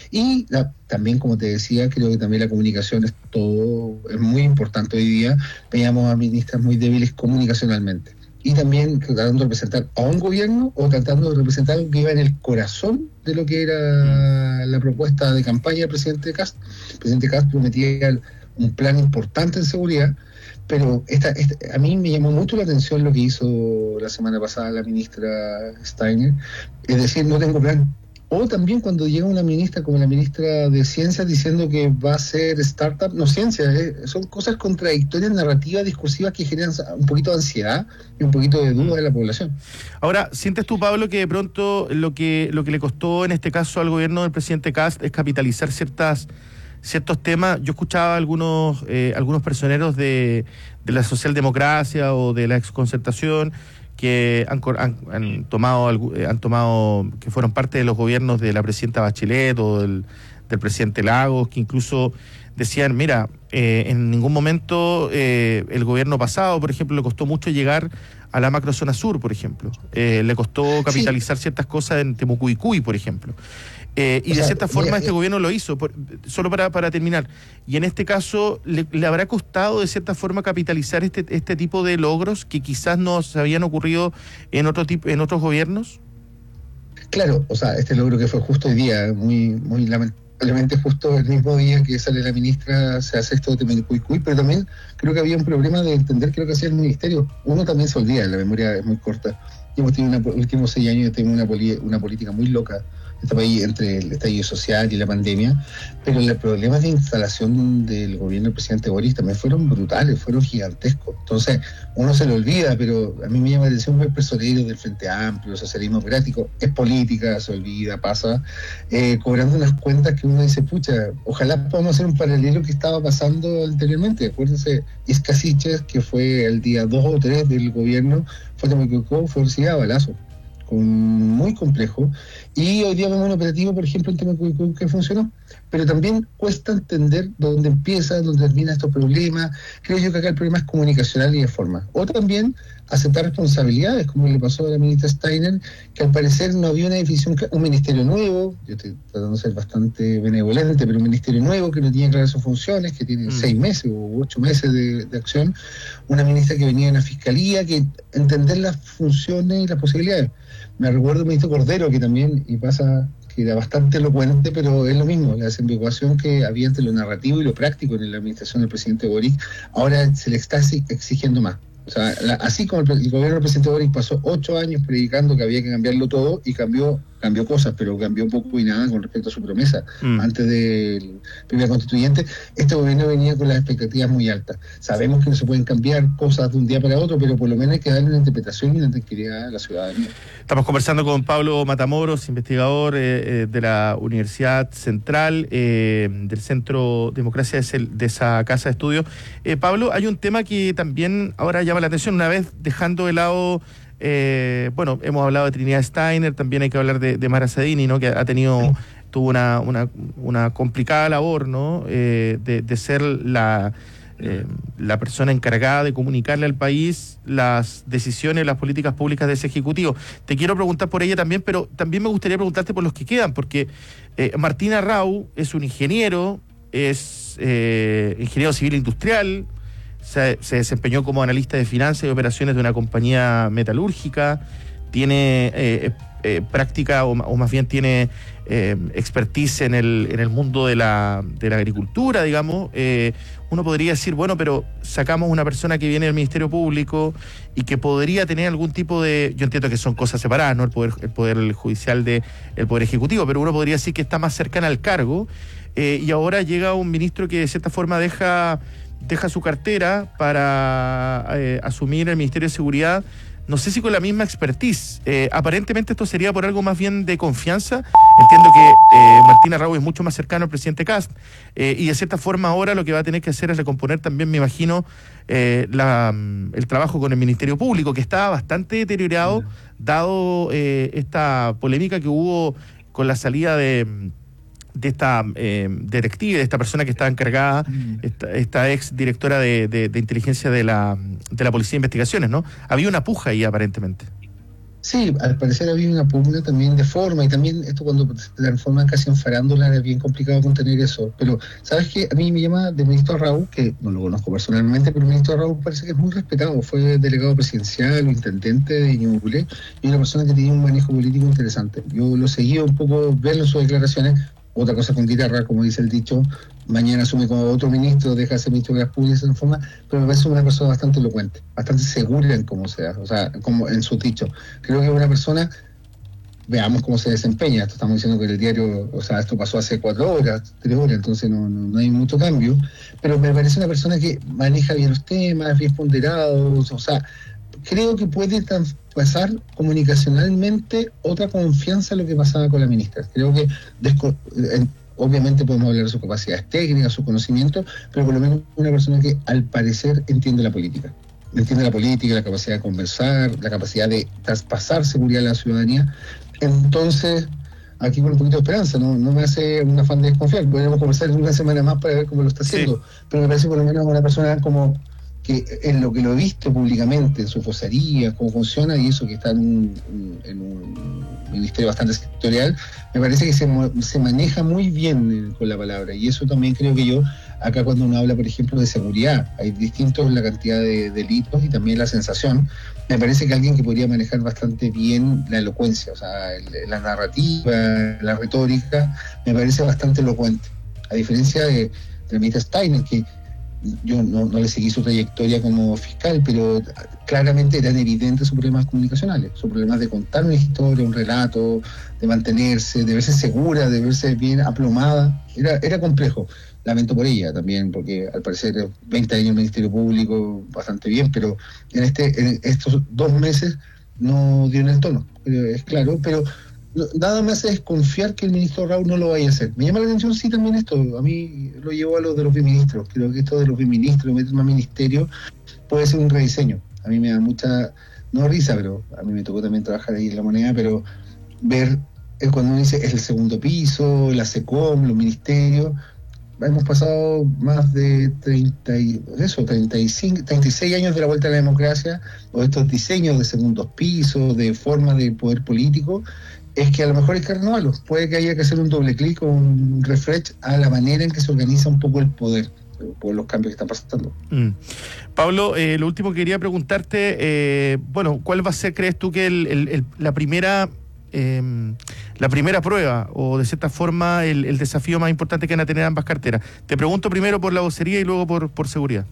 Y la, también, como te decía, creo que también la comunicación es todo, es muy importante hoy día. Veíamos a ministras muy débiles comunicacionalmente. Y también tratando de representar a un gobierno o tratando de representar algo que iba en el corazón de lo que era la propuesta de campaña del presidente Kast. El presidente Kast prometía un plan importante en seguridad, pero esta, esta, a mí me llamó mucho la atención lo que hizo la semana pasada la ministra Steiner, es decir, no tengo plan. O también cuando llega una ministra como la ministra de Ciencias diciendo que va a ser startup, no ciencia, ¿eh? Son cosas contradictorias, narrativas, discursivas que generan un poquito de ansiedad y un poquito de duda de la población.
Ahora, ¿sientes tú, Pablo, que de pronto lo que lo que le costó en este caso al gobierno del presidente Kast es capitalizar ciertas ciertos temas? Yo escuchaba algunos eh, algunos personeros de, de la socialdemocracia o de la exconcertación que han, han, han tomado han tomado que fueron parte de los gobiernos de la presidenta Bachelet o del, del presidente Lagos, que incluso decían, mira, eh, en ningún momento eh, el gobierno pasado, por ejemplo, le costó mucho llegar a la macrozona sur, por ejemplo. Eh, le costó capitalizar sí. ciertas cosas en Temucuicuy, por ejemplo. Eh, y o de sea, cierta forma mira, este eh, gobierno lo hizo, por, solo para, para terminar. Y en este caso, ¿le, le habrá costado de cierta forma capitalizar este, este tipo de logros que quizás no se habían ocurrido en, otro tipo, en otros gobiernos?
Claro, o sea, este logro que fue justo hoy día, muy, muy lamentablemente justo el mismo día que sale la ministra, se hace esto de Temucuicuy, pero también creo que había un problema de entender qué es lo que hacía el ministerio. Uno también se olvida, la memoria es muy corta. Y hemos tenido los últimos seis años tenemos una, poli, una política muy loca en este país entre el estallido social y la pandemia, pero los problemas de instalación del gobierno del presidente Boric también fueron brutales, fueron gigantescos. Entonces, uno se lo olvida, pero a mí me llama la atención ver personeros del Frente Amplio, socialismo democrático, es política, se olvida, pasa, eh, cobrando unas cuentas que uno dice, pucha, ojalá podamos hacer un paralelo que estaba pasando anteriormente. Acuérdense, Iscasiches, que fue el día dos o tres del gobierno, fue Temucuicuy, fue recibida a balazo, muy complejo, y hoy día vemos un operativo, por ejemplo, en Temucuicuy que funcionó, pero también cuesta entender dónde empieza, dónde termina estos problemas. Creo yo que acá el problema es comunicacional y de forma, o también aceptar responsabilidades, como le pasó a la ministra Steiner, que al parecer no había una definición, un ministerio nuevo, yo estoy tratando de ser bastante benevolente, pero un ministerio nuevo que no tiene claras sus funciones, que tiene mm. seis meses o ocho meses de, de acción, una ministra que venía de una fiscalía, que entender las funciones y las posibilidades. Me recuerdo el ministro Cordero, que también, y pasa, que era bastante elocuente, pero es lo mismo, la desambiguación que había entre lo narrativo y lo práctico en la administración del presidente Boric, ahora se le está exigiendo más. O sea, la, así como el, el gobierno del presidente Boric pasó ocho años predicando que había que cambiarlo todo, y cambió cambió cosas, pero cambió poco y nada con respecto a su promesa mm. antes del primer constituyente. Este gobierno venía con las expectativas muy altas. Sabemos que no se pueden cambiar cosas de un día para otro, pero por lo menos hay que darle una interpretación y una tranquilidad a la ciudadanía.
Estamos conversando con Pablo Matamoros, investigador eh, de la Universidad Central, eh, del Centro Democracia de, de esa casa de estudio. Eh, Pablo, hay un tema que también ahora llama la atención, una vez dejando de lado... Eh, bueno, hemos hablado de Trinidad Steiner, también hay que hablar de, de Mara Sedini, ¿no? Que ha tenido, tuvo una, una, una complicada labor, ¿no? Eh, de, de ser la, eh, la persona encargada de comunicarle al país las decisiones, las políticas públicas de ese Ejecutivo. Te quiero preguntar por ella también, pero también me gustaría preguntarte por los que quedan, porque eh, Martín Arrau es un ingeniero, es eh, ingeniero civil industrial, Se, se desempeñó como analista de finanzas y operaciones de una compañía metalúrgica, tiene eh, eh, práctica o, o más bien tiene eh, expertise en el, en el mundo de la, de la agricultura, digamos. Eh, uno podría decir, bueno, pero sacamos una persona que viene del Ministerio Público y que podría tener algún tipo de... Yo entiendo que son cosas separadas, ¿no? El poder, el poder judicial del Poder Ejecutivo, pero uno podría decir que está más cercana al cargo, eh, y ahora llega un ministro que de cierta forma deja... deja su cartera para eh, asumir el Ministerio de Seguridad, no sé si con la misma expertise. Eh, aparentemente esto sería por algo más bien de confianza. Entiendo que eh, Martín Arrau es mucho más cercano al presidente Kast, eh, y de cierta forma ahora lo que va a tener que hacer es recomponer también, me imagino, eh, la, el trabajo con el Ministerio Público, que estaba bastante deteriorado, dado eh, esta polémica que hubo con la salida de... de esta eh, detective, de esta persona que estaba encargada, esta, esta ex directora de, de, de inteligencia de la, de la Policía de Investigaciones, ¿no? Había una puja ahí aparentemente.
Sí, al parecer había una pugna también de forma, y también esto cuando se transforman casi en farándula es bien complicado contener eso. Pero, ¿sabes qué? A mí me llama del ministro Arrau, que no lo conozco personalmente, pero el ministro Arrau parece que es muy respetado. Fue delegado presidencial o intendente de Ñuble, y una persona que tenía un manejo político interesante. Yo lo seguía un poco, verlo en sus declaraciones. Otra cosa con guitarra, como dice el dicho, mañana asume como otro ministro, deja de ser ministro de las públicas en forma, pero me parece una persona bastante elocuente, bastante segura en cómo sea, o sea, como en su dicho. Creo que es una persona, veamos cómo se desempeña. Esto estamos diciendo que el diario, o sea, esto pasó hace cuatro horas, tres horas, entonces no, no, no hay mucho cambio, pero me parece una persona que maneja bien los temas, bien ponderados, o sea, creo que puede traspasar comunicacionalmente otra confianza a lo que pasaba con la ministra. Creo que desco- en, obviamente podemos hablar de sus capacidades técnicas, su conocimiento, pero por lo menos una persona que al parecer entiende la política. Entiende la política, la capacidad de conversar, la capacidad de traspasar seguridad a la ciudadanía. Entonces, aquí con un poquito de esperanza, no, no me hace un afán de desconfiar. Podríamos conversar en una semana más para ver cómo lo está haciendo, sí. Pero me parece por lo menos una persona como que en lo que lo he visto públicamente, en su vocería, cómo funciona, y eso que está en un, en un ministerio bastante sectorial, me parece que se, se maneja muy bien con la palabra, y eso también creo que yo, acá cuando uno habla, por ejemplo, de seguridad, hay distintos la cantidad de delitos y también la sensación, me parece que alguien que podría manejar bastante bien la elocuencia, o sea, el, la narrativa, la retórica, me parece bastante elocuente, a diferencia de, de la ministra Steiner, que yo no, no le seguí su trayectoria como fiscal, pero claramente eran evidentes sus problemas comunicacionales, sus problemas de contar una historia, un relato, de mantenerse, de verse segura, de verse bien aplomada, era, era complejo. Lamento por ella también, porque al parecer veinte años en el Ministerio Público, bastante bien, pero en este en estos dos meses no dio en el tono, es claro, pero nada me hace desconfiar que el ministro Raúl no lo vaya a hacer. Me llama la atención, sí, también esto. A mí lo llevo a los de los biministros. Creo que esto de los biministros, meter más ministerio, puede ser un rediseño. A mí me da mucha, no risa, pero a mí me tocó también trabajar ahí en La Moneda, pero ver es cuando uno dice es el segundo piso, la SECOM, los ministerios. Hemos pasado más de treinta, eso, treinta y cinco, treinta y seis años de la vuelta a la democracia, o estos diseños de segundos pisos, de forma de poder político. Es que a lo mejor hay que renovarlo. Puede que haya que hacer un doble clic o un refresh a la manera en que se organiza un poco el poder por los cambios que están pasando. Mm.
Pablo, eh, lo último que quería preguntarte, eh, bueno, ¿cuál va a ser, crees tú, que el, el, el, la primera eh, la primera prueba o de cierta forma el, el desafío más importante que van a tener ambas carteras? Te pregunto primero por la vocería y luego por, por seguridad.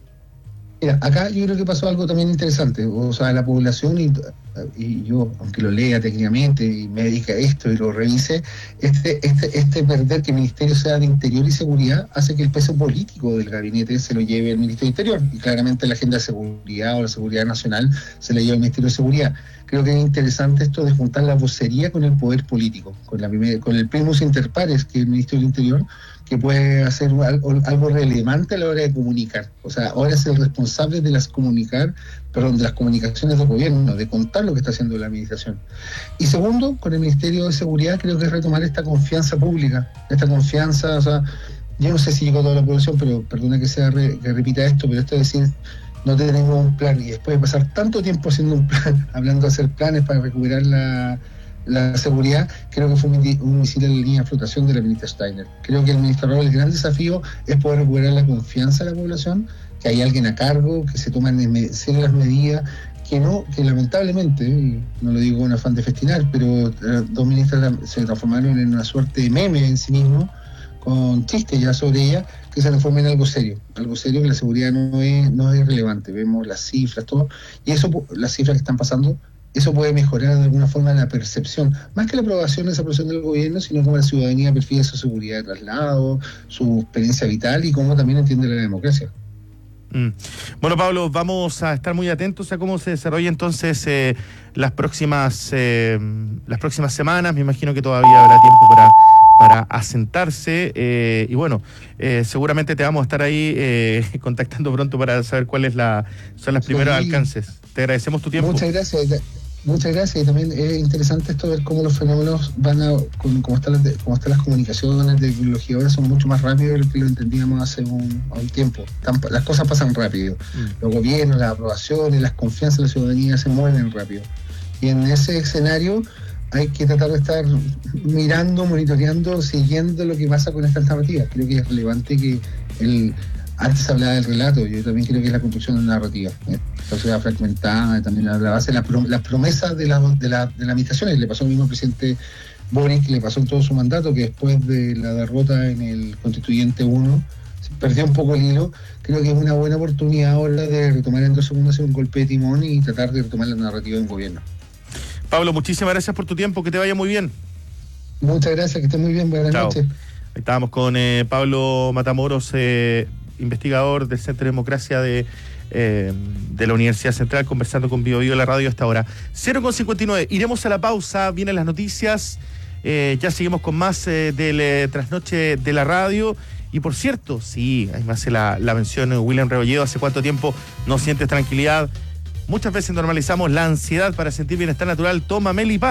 Mira, acá yo creo que pasó algo también interesante, o sea, la población, y, y yo, aunque lo lea técnicamente y me dedique a esto y lo revise, este, este, este perder que el Ministerio sea de Interior y Seguridad hace que el peso político del gabinete se lo lleve el Ministerio de Interior, y claramente la agenda de seguridad o la seguridad nacional se la lleva el Ministerio de Seguridad. Creo que es interesante esto de juntar la vocería con el poder político, con, la primer, con el primus inter pares, que es el Ministerio del Interior, que puede hacer algo, algo relevante a la hora de comunicar. O sea, ahora es el responsable de las comunicar, perdón, de las comunicaciones del gobierno, de contar lo que está haciendo la administración. Y segundo, con el Ministerio de Seguridad creo que es retomar esta confianza pública, esta confianza, o sea, yo no sé si llegó a toda la población, pero perdona que sea re, que repita esto, pero esto es decir, no tenemos un plan, y después de pasar tanto tiempo haciendo un plan, hablando de hacer planes para recuperar la la seguridad, creo que fue un, un misil de la línea de flotación de la ministra Steiner. Creo que el ministro Raúl, el gran desafío es poder recuperar la confianza de la población, que hay alguien a cargo, que se toman en serio las medidas, que no, que lamentablemente, y no lo digo con afán de festinar, pero dos ministras se transformaron en una suerte de meme en sí mismo, con chistes ya sobre ella, que se transforma en algo serio, algo serio que la seguridad no es, no es relevante. Vemos las cifras, todo, y eso, las cifras que están pasando, eso puede mejorar de alguna forma la percepción, más que la aprobación de esa aprobación del gobierno, sino cómo la ciudadanía percibe su seguridad de traslado, su experiencia vital y cómo también entiende la democracia.
Mm. Bueno, Pablo, vamos a estar muy atentos a cómo se desarrolla entonces eh, las próximas eh, las próximas semanas. Me imagino que todavía habrá tiempo para para asentarse eh, y bueno, eh, seguramente te vamos a estar ahí eh, contactando pronto para saber cuáles la, son los primeros sí. alcances. Te agradecemos tu tiempo.
Muchas gracias. Muchas gracias. Y también es interesante esto ver cómo los fenómenos van a, cómo están las, cómo están las comunicaciones de tecnología ahora, son mucho más rápidos de lo que lo entendíamos hace un, un tiempo. Están, las cosas pasan rápido. Mm. Los gobiernos, las aprobaciones, las confianzas de la ciudadanía se mueven rápido. Y en ese escenario hay que tratar de estar mirando, monitoreando, siguiendo lo que pasa con estas narrativas. Creo que es relevante que el antes se hablaba del relato, yo también creo que es la construcción de una narrativa. La sociedad fragmentada, también la base de la prom- las promesas de la, de la, de las administraciones. Le pasó al mismo presidente Boric, le pasó en todo su mandato, que después de la derrota en el Constituyente uno, perdió un poco el hilo. Creo que es una buena oportunidad ahora de retomar en dos segundos, hacer un golpe de timón y tratar de retomar la narrativa de un gobierno.
Pablo, muchísimas gracias por tu tiempo, que te vaya muy bien.
Muchas gracias, que estés muy bien, buenas Chao. noches.
Ahí estábamos con eh, Pablo Matamoros, eh, investigador del Centro de Democracia de, eh, de la Universidad Central, conversando con Bio Bio la radio hasta ahora. cero con cincuenta y nueve, iremos a la pausa, vienen las noticias, eh, ya seguimos con más eh, del eh, trasnoche de la radio. Y por cierto, sí, ahí me hace la, la mención William Rebolledo, ¿hace cuánto tiempo no sientes tranquilidad? Muchas veces normalizamos la ansiedad para sentir bienestar natural. Toma Melipaz.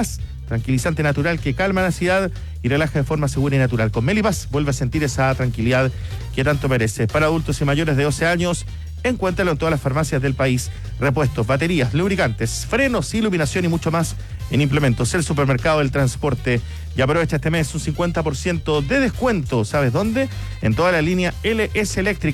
tranquilizante natural que calma la ansiedad y relaja de forma segura y natural. Con Melipaz vuelve a sentir esa tranquilidad que tanto merece. Para adultos y mayores de doce años, encuéntralo en todas las farmacias del país. Repuestos, baterías, lubricantes, frenos, iluminación y mucho más en implementos. El supermercado del transporte. Y aprovecha este mes un cincuenta por ciento de descuento. ¿Sabes dónde? En toda la línea L S Electric.